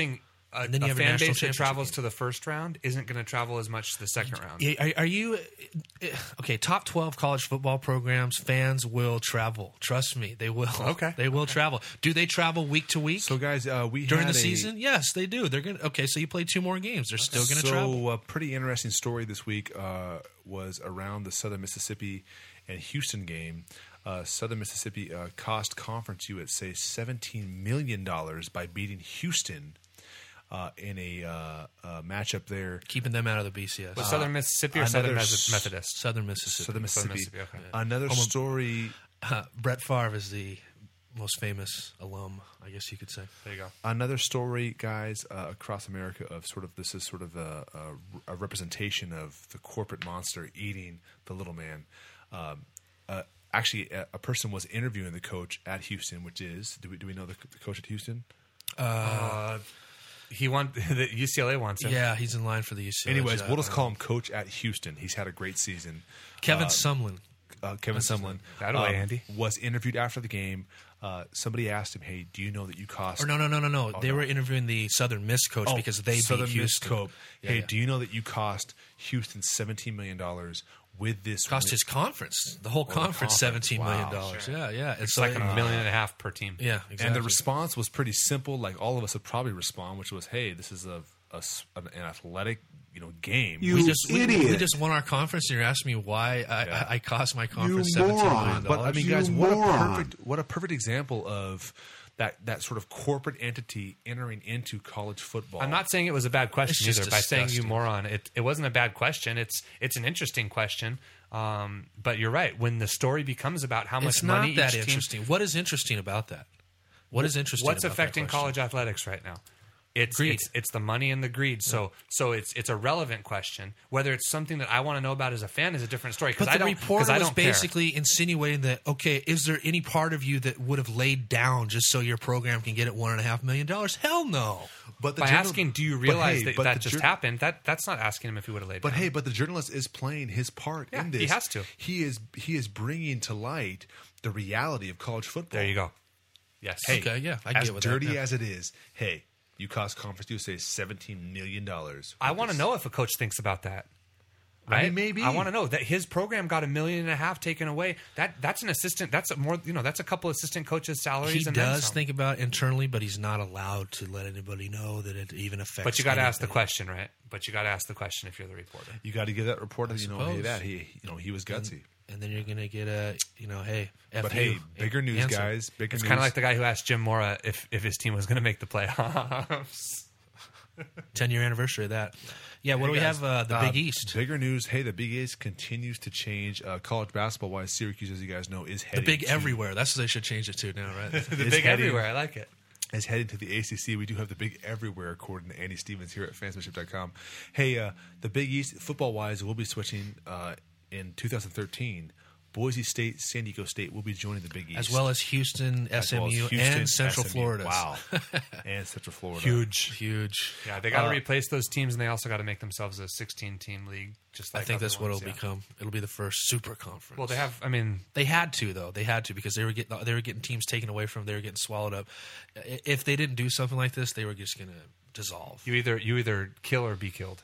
a, And then you a have a fan national base that championship travels game. to the first round isn't going to travel as much to the second round. Yeah, Are, are you okay? Top twelve college football programs, fans will travel. Trust me, they will. Okay. they will travel. Do they travel week to week? So, guys, uh, we during had the a- season, yes, they do. They're gonna. Okay, so you play two more games. They're still going to so, travel. So, a pretty interesting story this week uh, was around the Southern Mississippi and Houston game. Uh, Southern Mississippi uh, cost Conference U S A seventeen million dollars by beating Houston uh, in a uh, uh, matchup there. Keeping them out of the B C S. Was Southern Mississippi or Southern another Mes- s- Methodist? Southern Mississippi. Southern Mississippi. Mississippi, okay. Another Home of- story. Uh, Brett Favre is the most famous alum, I guess you could say. There you go. Another story, guys, uh, across America of sort of this is sort of a, a, a representation of the corporate monster eating the little man. Um, uh, actually, a, a person was interviewing the coach at Houston, which is do we do we know the, the coach at Houston? Uh, he want the U C L A wants him. Yeah, he's in line for the U C L A. Anyways, job. we'll just call him Coach at Houston. He's had a great season. Kevin Uh, Sumlin. Uh, Kevin Sumlin That away, Andy. was interviewed after the game. Uh, somebody asked him, "Hey, do you know that you cost?" Or no, no, no, no, no. Oh, they no. were interviewing the Southern Miss coach Oh, because they Southern beat Miss Houston. Cope. Yeah, hey, yeah. do you know that you cost Houston seventeen million dollars with this? Cost his conference, the whole the conference, conference. seventeen million Wow. dollars. Yeah, yeah. And It's so like they- a million and a half per team. Yeah, exactly. And the response was pretty simple. Like all of us would probably respond, which was, "Hey, this is a, a s- an athletic, you know, game." we just we, we just won our conference, and you're asking me why I, Yeah. I, I cost my conference seventeen million dollars. But I mean, guys, what a perfect what a perfect example of that that sort of corporate entity entering into college football. I'm not saying it was a bad question It's either. just By saying you disgusting. moron, it it wasn't a bad question. It's it's an interesting question. Um, but you're right. When the story becomes about how much It's money not that each team, interesting. What is interesting about that? What is interesting? what's about that affecting question? college athletics right now? It's, Greed. it's it's the money and the greed. So so it's it's a relevant question. Whether it's something that I want to know about as a fan is a different story. Because But I the don't. reporter Because I was don't care. basically insinuating that, okay, is there any part of you that would have laid down just so your program can get at one and a half million dollars? Hell no. But the By journal- asking, do you but realize hey, that but that the just jour- happened? That that's not asking him if he would have laid But down. hey, but the journalist is playing his part Yeah, in this. he has to. He is he is bringing to light the reality of college football. There you go. Yes. Hey, Okay, yeah, I as get with that, dirty yeah. as it is, hey, you cost Conference U S A seventeen million dollars. I want to know if a coach thinks about that. Right? I mean, maybe. I want to know that his program got a million and a half taken away. That that's an assistant. That's a more you know. That's a couple assistant coaches' salaries. He and then does some. think about it internally, but he's not allowed to let anybody know that it even affects. But you got to ask the anything. question, right? But you got to ask the question if you're the reporter. You got to give that reporter, you know, hey, suppose. that he, you know, he was gutsy. And then you're gonna get a, you know, hey, F But you, hey, bigger news, answer. guys. Bigger It's news. kind of like the guy who asked Jim Mora if if his team was going to make the playoffs. ten year anniversary of that. Yeah, what Hey, do we guys, have? Uh, the uh, Big East. Bigger news. Hey, the Big East continues to change. Uh, college basketball wise, Syracuse, as you guys know, is The heading Big to, Everywhere. That's what they should change it to now, right? the is big heading- everywhere. I like it. Is heading to the A C C. We do have the Big Everywhere, according to Andy Stevens here at fansmanship dot com. Hey, uh, the Big East, football wise, will be switching uh, in two thousand thirteen. Boise State, San Diego State will be joining the Big East. As well as Houston, As S M U, well as Houston, and Central S M U. Florida. Wow. And Central Florida. Huge. Huge. Yeah, they got to Uh, replace those teams, and they also got to make themselves a sixteen team league. Just I like think other that's what ones, it'll yeah. become. It'll be the first super conference. Well, they have. I mean, They had to though. They had to because they were getting they were getting teams taken away from. Them. They were getting swallowed up. I- If they didn't do something like this, they were just going to dissolve. you either you either kill or be killed.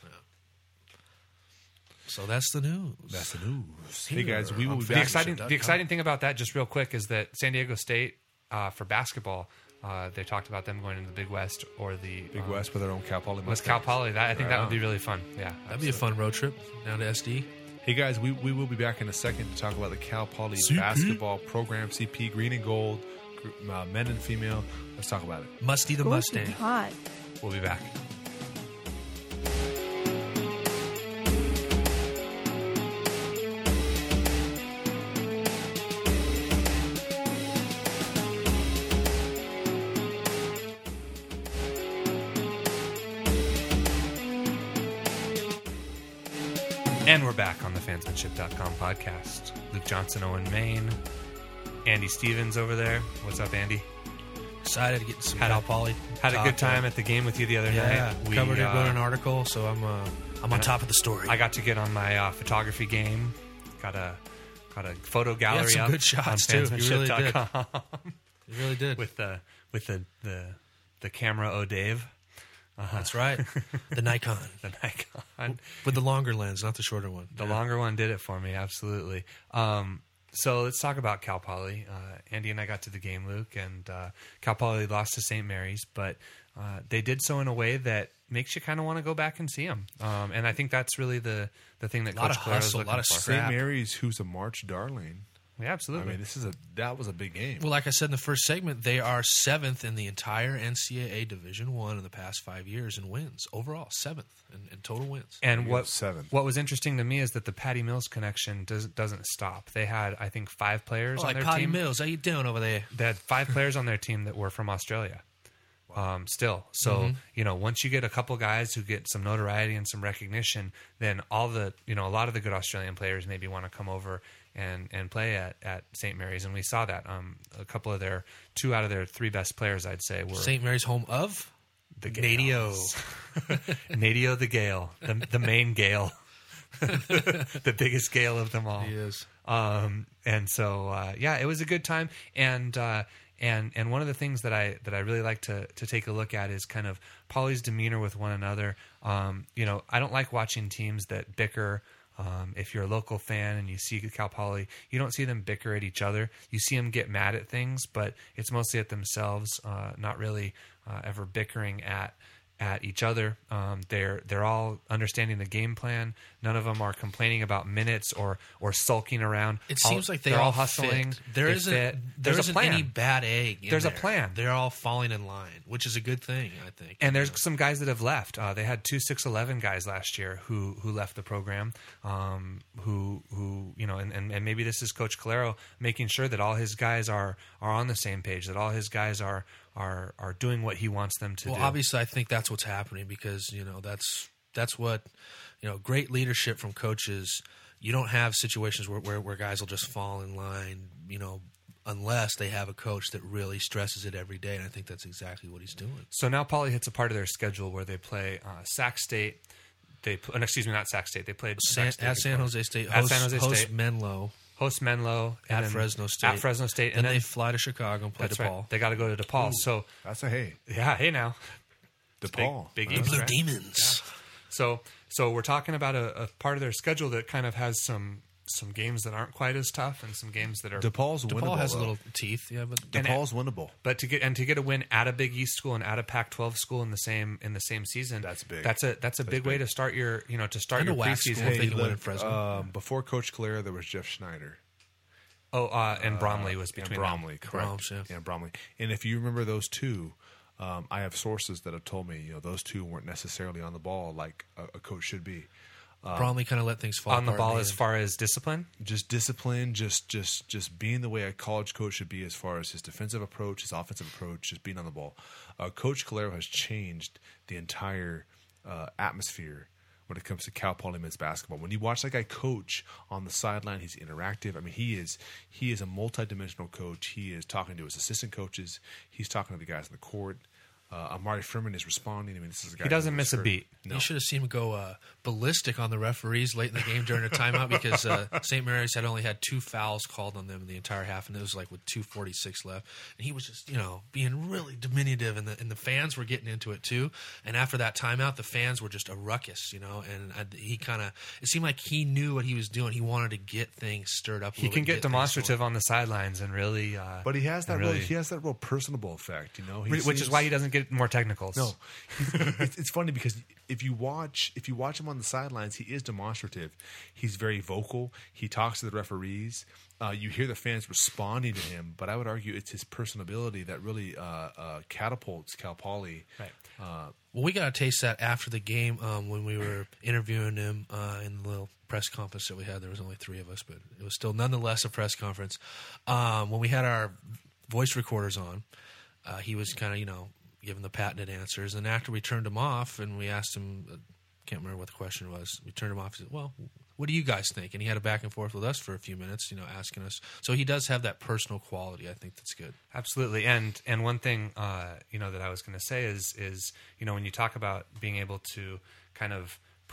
So that's the news. That's the news. Here Hey, guys, we will on be The back. exciting, dot the com. exciting thing about that, just real quick, is that San Diego State uh, for basketball, uh, they talked about them going into the Big West or the Big um, West with our own Cal Poly. with Cal Poly. That I think that Right would be on. really fun. Yeah, That'd be a fun road trip down to S D. Hey guys, we, we will be back in a second to talk about the Cal Poly C P. basketball program, C P, green and gold, gr- uh, men and female. Let's talk about it. Musty the Ooh, Mustang. hot. We'll be back. And we're back on the fansmanship dot com podcast. Luke Johnson, Owen Main, Andy Stevens over there. What's up, Andy? Excited to get some Had a- Cal Poly. Had a talk, good time uh, at the game with you the other Yeah, night. We, covered it, uh, wrote an article, so I'm uh, I'm on top of the story. I got to get on my uh, photography game. Got a got a photo gallery some up good shots, on too. You really fansmanship dot com you really did. with the with the the the, the camera O Dave. Uh-huh. That's right. The Nikon. The Nikon. With the longer lens, not the shorter one. The yeah. longer one did it for me, absolutely. Um, so let's talk about Cal Poly. Uh, Andy and I got to the game, Luke, and uh, Cal Poly lost to Saint Mary's, but uh, they did so in a way that makes you kind of want to go back and see them. Um, and I think that's really the, the thing that a lot Coach of Calero is hustle, looking a lot of for. Saint Mary's, who's a March darling. Yeah, absolutely. I mean, this is a that was a big game. Well, like I said in the first segment, they are seventh in the entire N C double A Division One in the past five years in wins overall. Seventh in, in total wins. And what seventh. What was interesting to me is that the Patty Mills connection does, doesn't stop. They had, I think, five players oh, on like their Patty team. Mills, how you doing over there? They had five players on their team that were from Australia. Um, still, so Mm-hmm. you know, once you get a couple guys who get some notoriety and some recognition, then all the you know a lot of the good Australian players maybe want to come over and, and play at, at Saint Mary's, and we saw that. Um, a couple of their two out of their three best players, I'd say, were Saint Mary's, home of the Nadio, Nadio the Gale, the, the main Gale, the biggest Gale of them all. He is. Um, and so uh, yeah, it was a good time, and. Uh, And and one of the things that I that I really like to to take a look at is kind of Poly's demeanor with one another. Um, you know, I don't like watching teams that bicker. Um, if you're a local fan and you see Cal Poly, you don't see them bicker at each other. You see them get mad at things, but it's mostly at themselves, uh, not really uh, ever bickering at at each other. Um, they're they're all understanding the game plan. None of them are complaining about minutes or or sulking around. It all, seems like they they're all all hustling. Fit. There They isn't fit. there There's a isn't plan. any bad egg. In There's a there. plan. They're all falling in line, which is a good thing, I think. And there's some guys that have left. Uh, they had two six eleven guys last year who who left the program. Um, who who you know, and, and, and maybe this is Coach Calero making sure that all his guys are are on the same page. That all his guys are are are doing what he wants them to well, do. Well, obviously, I think that's what's happening because you know that's that's what you know. Great leadership from coaches. You don't have situations where, where, where guys will just fall in line, you know, unless they have a coach that really stresses it every day. And I think that's exactly what he's doing. So now Poly hits a part of their schedule where they play uh, Sac State. They uh, excuse me, not Sac State. They played San, Sac State at San before. Jose State. At Host, San Jose host State. Menlo. Host Menlo and at then Fresno State. At Fresno State, Then and then they fly to Chicago and play that's DePaul. right. They got to go to DePaul. Ooh, so that's a hey. Yeah, hey now. DePaul. Big, big The East, Blue right? Demons. Yeah. So so we're talking about a, a part of their schedule that kind of has some some games that aren't quite as tough and some games that are DePaul's DePaul winnable. has though. a little teeth. Yeah, but DePaul's winnable. But to get and to get a win at a Big East school and at a Pac twelve school in the same in the same season, That's big. That's a that's a big, way big. to start your you know to start And a your WAC preseason. school if they can win look, in Fresno. um, before Coach Calero, there was Jeff Schneider. Oh, uh, and Bromley was and between Bromley, them. correct? Broms, yeah. yeah, Bromley. And if you remember those two, um, I have sources that have told me, you know, those two weren't necessarily on the ball like a, a coach should be. Bromley kind of let things fall on the apart ball in as end. far as discipline. Just discipline, just just just being the way a college coach should be as far as his defensive approach, his offensive approach, just being on the ball. Uh, Coach Calero has changed the entire uh, atmosphere when it comes to Cal Poly men's basketball. When you watch that guy coach on the sideline, he's interactive. I mean, he is he is a multidimensional coach. He is talking to his assistant coaches. He's talking to the guys on the court. Uh, Amari Furman is responding. I mean, this is a guy He doesn't who miss a hurt. beat. No. You should have seen him go uh, ballistic on the referees late in the game during a timeout because uh, Saint Mary's had only had two fouls called on them in the entire half, and it was like with two forty-six left. And he was just, you know, being really diminutive, and the and the fans were getting into it too. And after that timeout, the fans were just a ruckus, you know. And I, he kind of, it seemed like he knew what he was doing. He wanted to get things stirred up. A He little can bit, get things demonstrative going. on the sidelines and really. Uh, But he has that and real, really, he has that real personable effect, you know. He which is seems- why he doesn't get more technicals. No, it's, it's funny because if you watch if you watch him on the sidelines, he is demonstrative. He's very vocal. He talks to the referees. Uh, you hear the fans responding to him, but I would argue it's his personability that really uh, uh, catapults Cal Poly. Right. Uh, Well, we got a taste of that after the game um, when we were interviewing him uh, in the little press conference that we had. There was only three of us, but it was still nonetheless a press conference. Um, when we had our voice recorders on, uh, he was kind of, you know, giving the patented answers. And after we turned him off and we asked him, uh, can't remember what the question was, we turned him off. He said, well, what do you guys think? And he had a back and forth with us for a few minutes, you know, asking us. So he does have that personal quality. I think that's good. Absolutely, and and one thing uh, you know that I was going to say is is you know when you talk about being able to kind of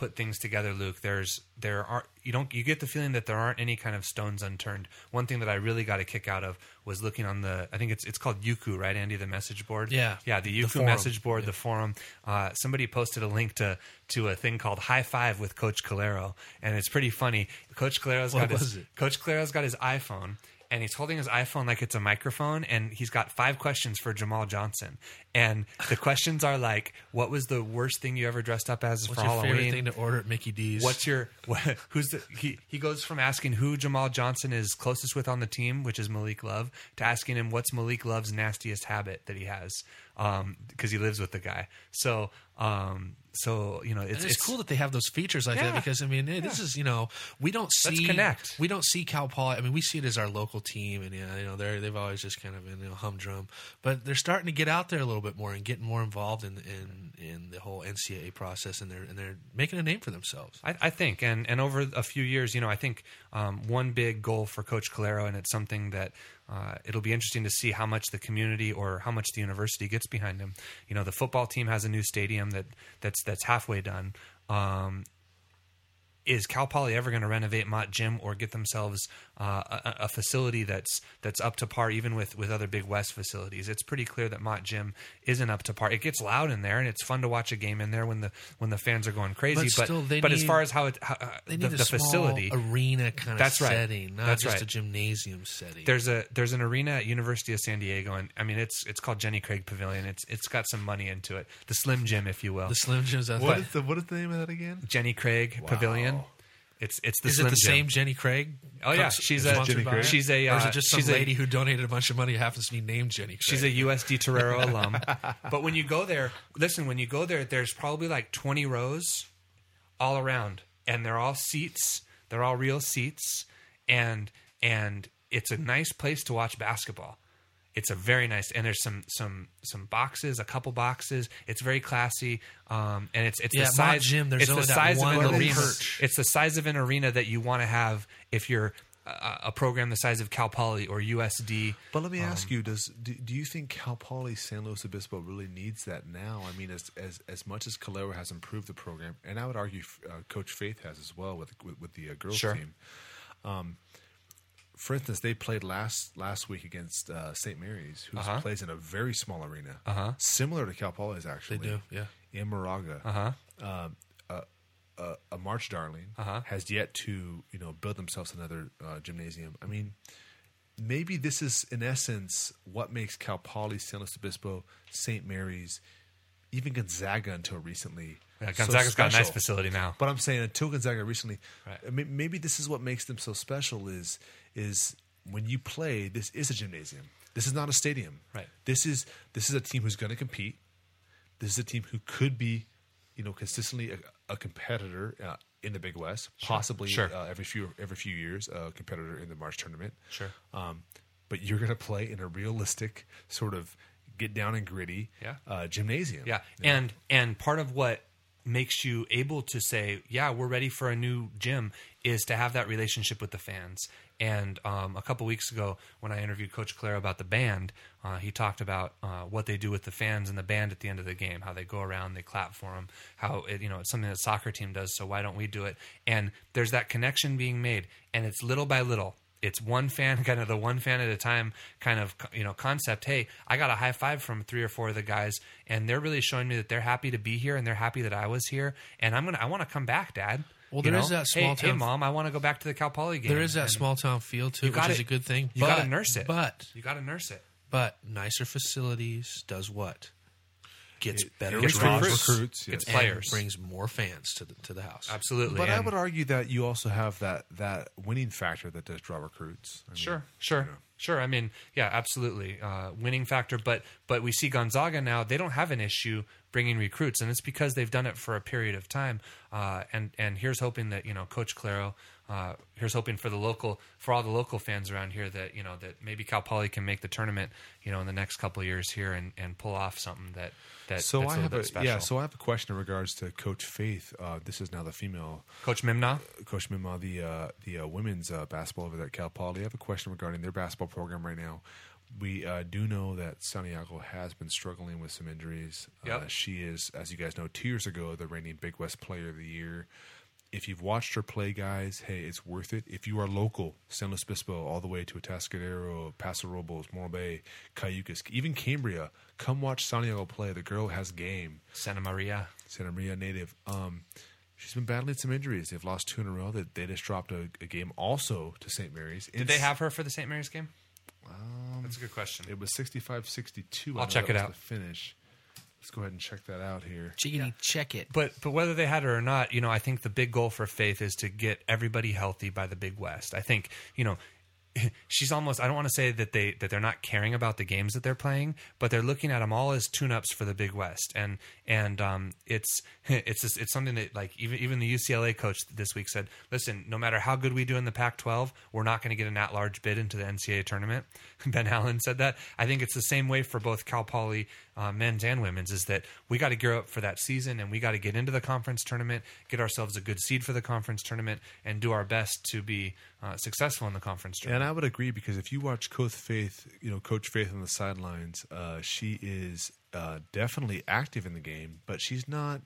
put things together, Luke, there's there are you don't you get the feeling that there aren't any kind of stones unturned. One thing that I really got a kick out of was looking on the I think it's it's called Yuku, right, Andy, the message board. Yeah, yeah, the Yuku forum. message board, Yeah. the forum. Uh, somebody posted a link to to a thing called High Five with Coach Calero, and it's pretty funny. Coach Calero's What got was his it? Coach Calero's got his iPhone. And he's holding his iPhone like it's a microphone, and he's got five questions for Jamal Johnson. And the questions are like, what was the worst thing you ever dressed up as What's for your Halloween? favorite thing to order at Mickey D's? What's your what, who's the he, he goes from asking who Jamal Johnson is closest with on the team, which is Malik Love, to asking him what's Malik Love's nastiest habit that he has, um, because he lives with the guy. So um, so you know it's, And it's, cool that they have those features like Yeah. that because I mean hey, this is you know we don't see Let's connect. we don't see Cal Poly. I mean we see it as our local team and yeah you know they're they've always just kind of been you know humdrum, but they're starting to get out there a little bit more and getting more involved in in, in the whole N C double A process and they're and they're making a name for themselves. I, I think, and, and over a few years, you know, I think um, one big goal for Coach Calero, and it's something that uh, it'll be interesting to see how much the community or how much the university gets behind him. You know, the football team has a new stadium that that's that's halfway done. Um, is Cal Poly ever going to renovate Mott Gym or get themselves uh, a, a facility that's that's up to par, even with, with other Big West facilities? It's pretty clear that Mott Gym isn't up to par. It gets loud in there, and it's fun to watch a game in there when the when the fans are going crazy. But But still, they but as need- far as how it how, uh, They the, need a the small facility arena kind of That's right. setting, not That's just right. a gymnasium setting. There's a there's an arena at University of San Diego, and I mean it's it's called Jenny Craig Pavilion. It's it's got some money into it, the Slim Gym, if you will. the Slim Jims. I What thought. is the what is the name of that again? Jenny Craig Pavilion. It's it's the Is Slim it the Gym. same Jenny Craig? Oh yeah, Cons- she's a sponsored by it? she's a or is uh, it just some she's a- lady who donated a bunch of money who happens to be named Jenny Craig? She's a U S D Torero alum. But when you go there, listen, when you go there, there's probably like twenty rows all around, and they're all seats. They're all real seats, and and it's a nice place to watch basketball. It's a very nice, and there's some some some boxes, a couple boxes. It's very classy, um, and it's it's Yeah, the at Mott size. Gym, there's it's only the that size one of an little arena. perch. It's the size of an arena that you want to have if you're a, a program the size of Cal Poly or U S D. But let me ask you: Does do, do you think Cal Poly San Luis Obispo really needs that now? I mean, as as as much as Calero has improved the program, and I would argue uh, Coach Faith has as well with with, with the uh, girls Sure. team. Um, for instance, they played last last week against uh, Saint Mary's, who Uh-huh. plays in a very small arena, Uh-huh. similar to Cal Poly's actually. They do, yeah. In Moraga, Uh-huh. um, uh, uh, a March Darling Uh-huh. has yet to you know build themselves another uh, gymnasium. I mean, maybe this is in essence what makes Cal Poly, San Luis Obispo, Saint Mary's, even Gonzaga until recently. Yeah, so Gonzaga's got a nice special. facility now. But I'm saying until Gonzaga recently, Right. I mean, maybe this is what makes them so special. Is is when you play, this is a gymnasium. This is not a stadium. Right. This is this is a team who's going to compete. This is a team who could be, you know, consistently a, a competitor uh, in the Big West, possibly Sure. Uh, every few every few years, a competitor in the March tournament. Sure. Um, but you're going to play in a realistic sort of get down and gritty Yeah. uh, gymnasium. Yeah, and and part of what makes you able to say, yeah, we're ready for a new gym is to have that relationship with the fans. And um, a couple weeks ago, when I interviewed Coach Calero about the band, uh, he talked about uh, what they do with the fans and the band at the end of the game, how they go around, they clap for them, how it, you know it's something that soccer team does. So why don't we do it? And there's that connection being made, and it's little by little. It's one fan, kind of the one fan at a time kind of, you know, concept. Hey, I got a high five from three or four of the guys, and they're really showing me that they're happy to be here and they're happy that I was here. And I'm going to, I want to come back, Dad. Well, You there is know? that small hey, town- Hey, Mom, I want to go back to the Cal Poly game. There is that And small town feel to you it, which gotta- is a good thing. You but, got to nurse it. But You got to nurse it. but nicer facilities does what? Gets better gets recruits, recruits. Recruits, yes. It's and players. brings more fans to the to the house. Absolutely. But I And- would argue that you also have that that winning factor that does draw recruits. I mean, Sure, sure, you know. sure. I mean, yeah, absolutely, uh, winning factor. But but we see Gonzaga now; they don't have an issue bringing recruits, and it's because they've done it for a period of time. Uh, and and here's hoping that you know Coach Calero. Uh, here's hoping for the local, for all the local fans around here that you know that maybe Cal Poly can make the tournament, you know, in the next couple of years here and, and pull off something that that So that's I a little have bit a special. yeah. So I have a question in regards to Coach Faith. Uh, this is now the female Coach Mimna. Coach Mima, the uh, the uh, women's uh, basketball over there at Cal Poly. I have a question regarding their basketball program right now. We uh, do know that Santiago has been struggling with some injuries. Yep. Uh, she is, as you guys know, two years ago, the reigning Big West Player of the Year. If you've watched her play, guys, hey, it's worth it. If you are local, San Luis Obispo, all the way to Atascadero, Paso Robles, Morro Bay, Cayucas, even Cambria, come watch Santiago play. The girl has game. Santa Maria. Santa Maria native. Um, she's been battling some injuries. They've lost two in a row. They, they just dropped a, a game also to Saint Mary's. Did they have her for the Saint Mary's game? Um, That's a good question. It was sixty-five sixty-two. I'll check it out. The finish. Let's go ahead and check that out here. Chickadee, check it. But but whether they had her or not, you know, I think the big goal for Faith is to get everybody healthy by the Big West. I think, you know, she's almost, I don't want to say that they that they're not caring about the games that they're playing, but they're looking at them all as tune-ups for the Big West. And and um, it's it's just, it's something that, like, even even the U C L A coach this week said, listen, no matter how good we do in the Pac twelve, we're not going to get an at-large bid into the N C double A tournament. Ben Allen said that. I think it's the same way for both Cal Poly uh, men's and women's, is that we got to gear up for that season, and we got to get into the conference tournament, get ourselves a good seed for the conference tournament, and do our best to be uh, successful in the conference tournament. And I would agree, because if you watch Coach Faith, you know, Coach Faith on the sidelines, uh, she is uh, definitely active in the game, but she's not.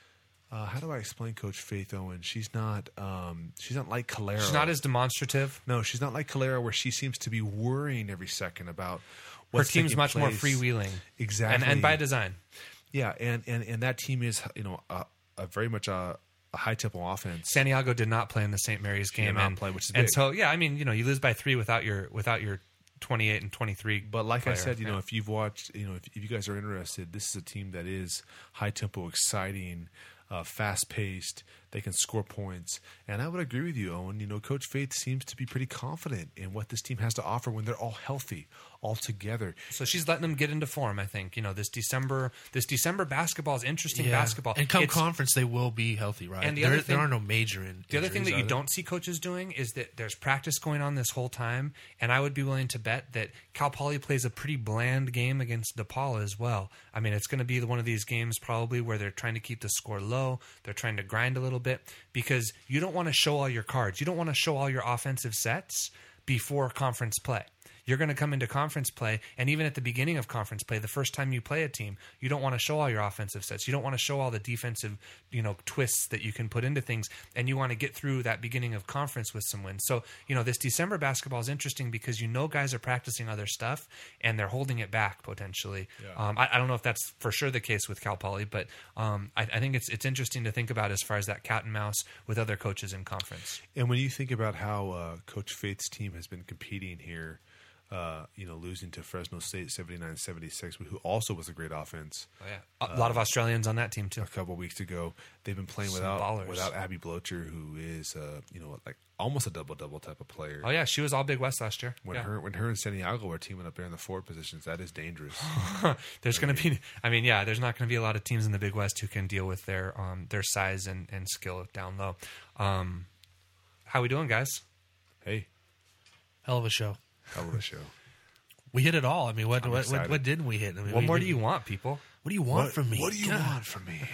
Uh, how do I explain Coach Faith Owen? She's not. Um, she's not like Calera. She's not as demonstrative. No, she's not like Calera, where she seems to be worrying every second about. Her What's team's taking much more place. freewheeling, Exactly, and, and by design. Yeah, and, and, and that team is, you know, a, a very much a, a high tempo offense. Santiago did not play in the Saint Mary's game, did not and play, which is and big. so yeah, I mean, you know, you lose by three without your without your twenty-eight and twenty-three. But like player. I said, you Yeah. know, if you've watched, you know, if, if you guys are interested, this is a team that is high tempo, exciting, uh, fast paced. They can score points, and I would agree with you, Owen. You know, Coach Faith seems to be pretty confident in what this team has to offer when they're all healthy, all together. So she's letting them get into form. I think, you know, this December, this December basketball is interesting Yeah. basketball. And come It's- conference, they will be healthy, right? And the there, other thing- there are no major in, The other thing that injuries, you are there? don't see coaches doing is that there's practice going on this whole time, and I would be willing to bet that Cal Poly plays a pretty bland game against DePaul as well. I mean, it's going to be one of these games probably where they're trying to keep the score low, they're trying to grind a little bit, because you don't want to show all your cards. You don't want to show all your offensive sets before conference play. You're going to come into conference play, and even at the beginning of conference play, the first time you play a team, you don't want to show all your offensive sets. You don't want to show all the defensive, you know, twists that you can put into things, and you want to get through that beginning of conference with some wins. So, you know, this December basketball is interesting because you know guys are practicing other stuff, and they're holding it back potentially. Yeah. Um, I, I don't know if that's for sure the case with Cal Poly, but um, I, I think it's it's interesting to think about as far as that cat and mouse with other coaches in conference. And when you think about how uh, Coach Faith's team has been competing here, uh, you know, losing to Fresno State seventy-nine seventy-six, who also was a great offense. Oh, yeah. A lot of Australians on that team too. A couple of weeks ago, they've been playing Some without ballers. without Abby Blocher, who is uh, you know, like almost a double double type of player. Oh yeah, she was all Big West last year. When Yeah. her when her and Santiago are teaming up there in the forward positions, that is dangerous. There's going to be, I mean, yeah, there's not going to be a lot of teams in the Big West who can deal with their um, their size and, and skill down low. Um, how we doing, guys? Hey, Hell of a show. hell of a show. We hit it all. I mean, what I'm what, what, excited. what didn't we hit? I mean, What we- more we- do you want, people? What do you want from me? What do you God. want from me?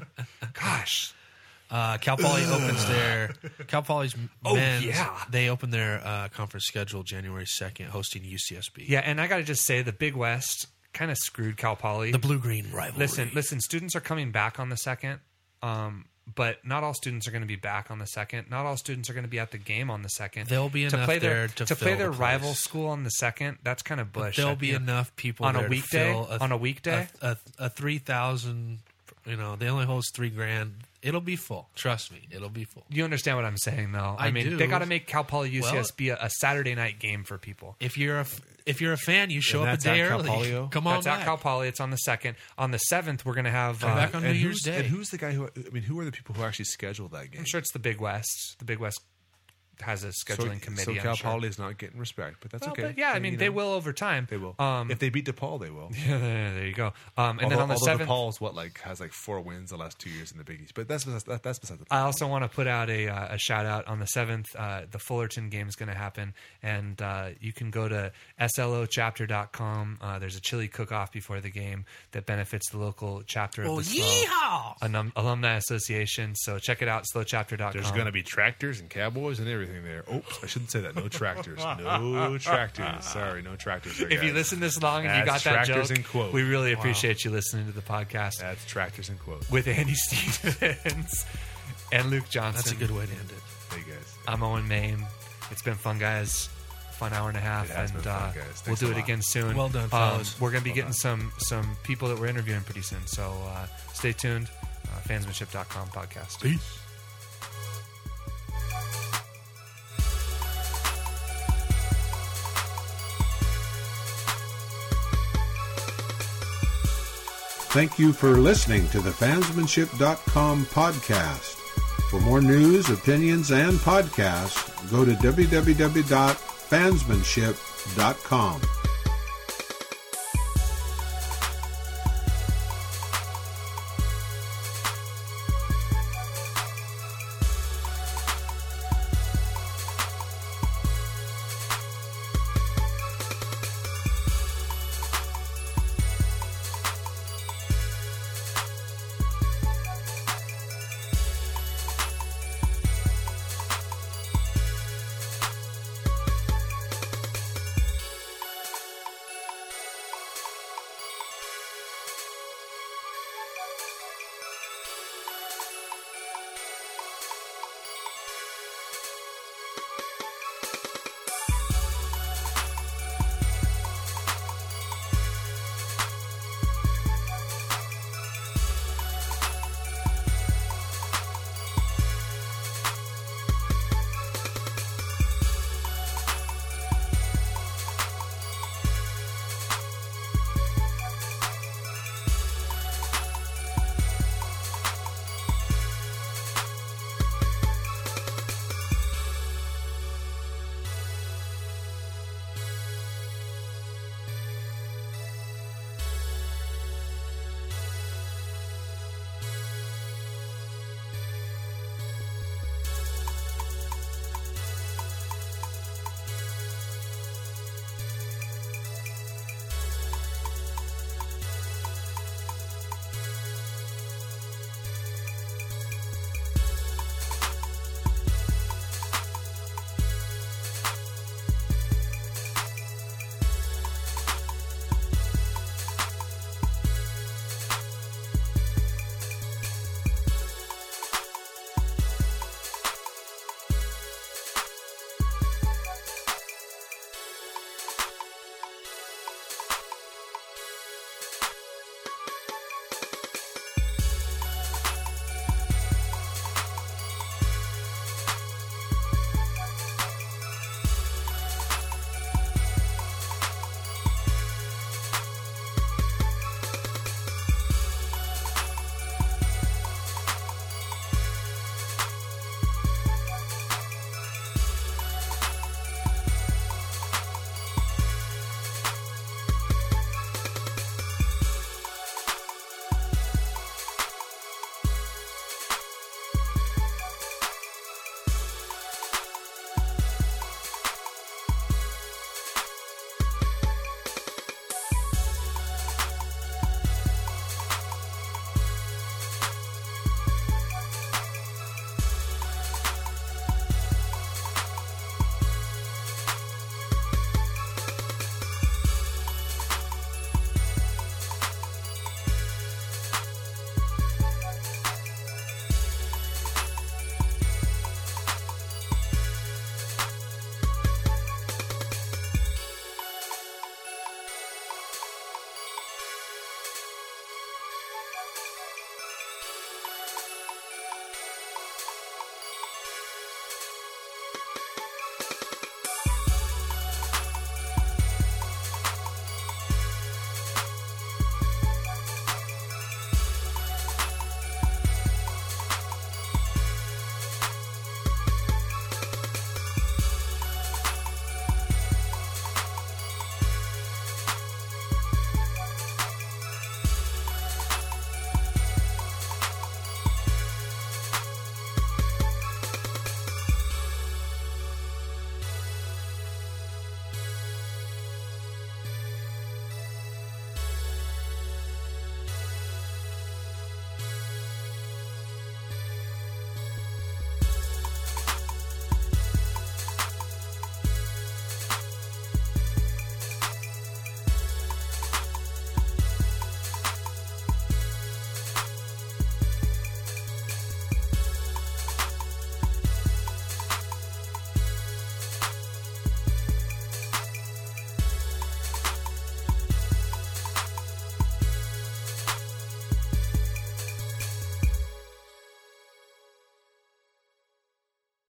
Gosh. Uh, Cal Poly opens their Cal Poly's Oh, men's. yeah. They open their uh, conference schedule January second, hosting U C S B. Yeah, and I got to just say, the Big West kind of screwed Cal Poly. The blue green rivalry. Listen, listen. Students are coming back on the second, um, but not all students are going to be back on the second. Not all students are going to be at the game on the second. There'll be to enough play their there to play fill their the place. rival school on the second. That's kind of But bush. there'll I be feel. enough people On a there to weekday? fill On a weekday? a, a, a three thousand. You know, they only host three grand. It'll be full. Trust me, it'll be full. You understand what I'm saying, though? I, I mean, do. they got to make Cal Poly U C S B Well- a, a Saturday night game for people. If you're a f- if you're a fan, you show And up a that's day at Cal early. Poly? Come on That's back. at Cal Poly. It's on the second. On the seventh, we're going to have. Come uh, back on New and Year's who's, Day. and who's the guy who? I mean, who are the people who actually schedule that game? I'm sure it's the Big West. The Big West has a scheduling so, committee. So Cal I'm sure. Poly is not getting respect, but that's Well, okay. but yeah, I And, mean, you they know, will over time. They will. Um, if they beat DePaul, they will. yeah, there you go. Um, and although, then on the although seventh, DePaul's what like has like four wins the last two years in the Big East, but that's that, that's beside the point. I also want to put out a, uh, a shout out on the seventh. Uh, the Fullerton game is going to happen, and uh, you can go to S L O chapter dot com. Uh, there's a chili cook off before the game that benefits the local chapter of Oh, the SLO yeehaw! Alum- Alumni Association. So check it out, slow chapter dot com. There's going to be tractors and cowboys and everything. everything there. Oops, I shouldn't say that. No tractors. No tractors. Sorry, no tractors. There, If you guys. listen this long and That's you got that tractors joke, in quote. we really appreciate you listening to the podcast That's tractors in quote. with Andy Stevens and Luke Johnson. That's a good way to end it. Hey guys. I'm Owen Main. It's been fun, guys. Fun hour and a half, It has and been fun, uh, guys. we'll Thanks do a it lot. again soon. Well done, Um, fellas. we're going to be Well getting done. some some people that we're interviewing pretty soon, so uh, stay tuned. Uh, fansmanship dot com podcast. Peace. Thank you for listening to the fansmanship dot com podcast. For more news, opinions, and podcasts, go to w w w dot fansmanship dot com.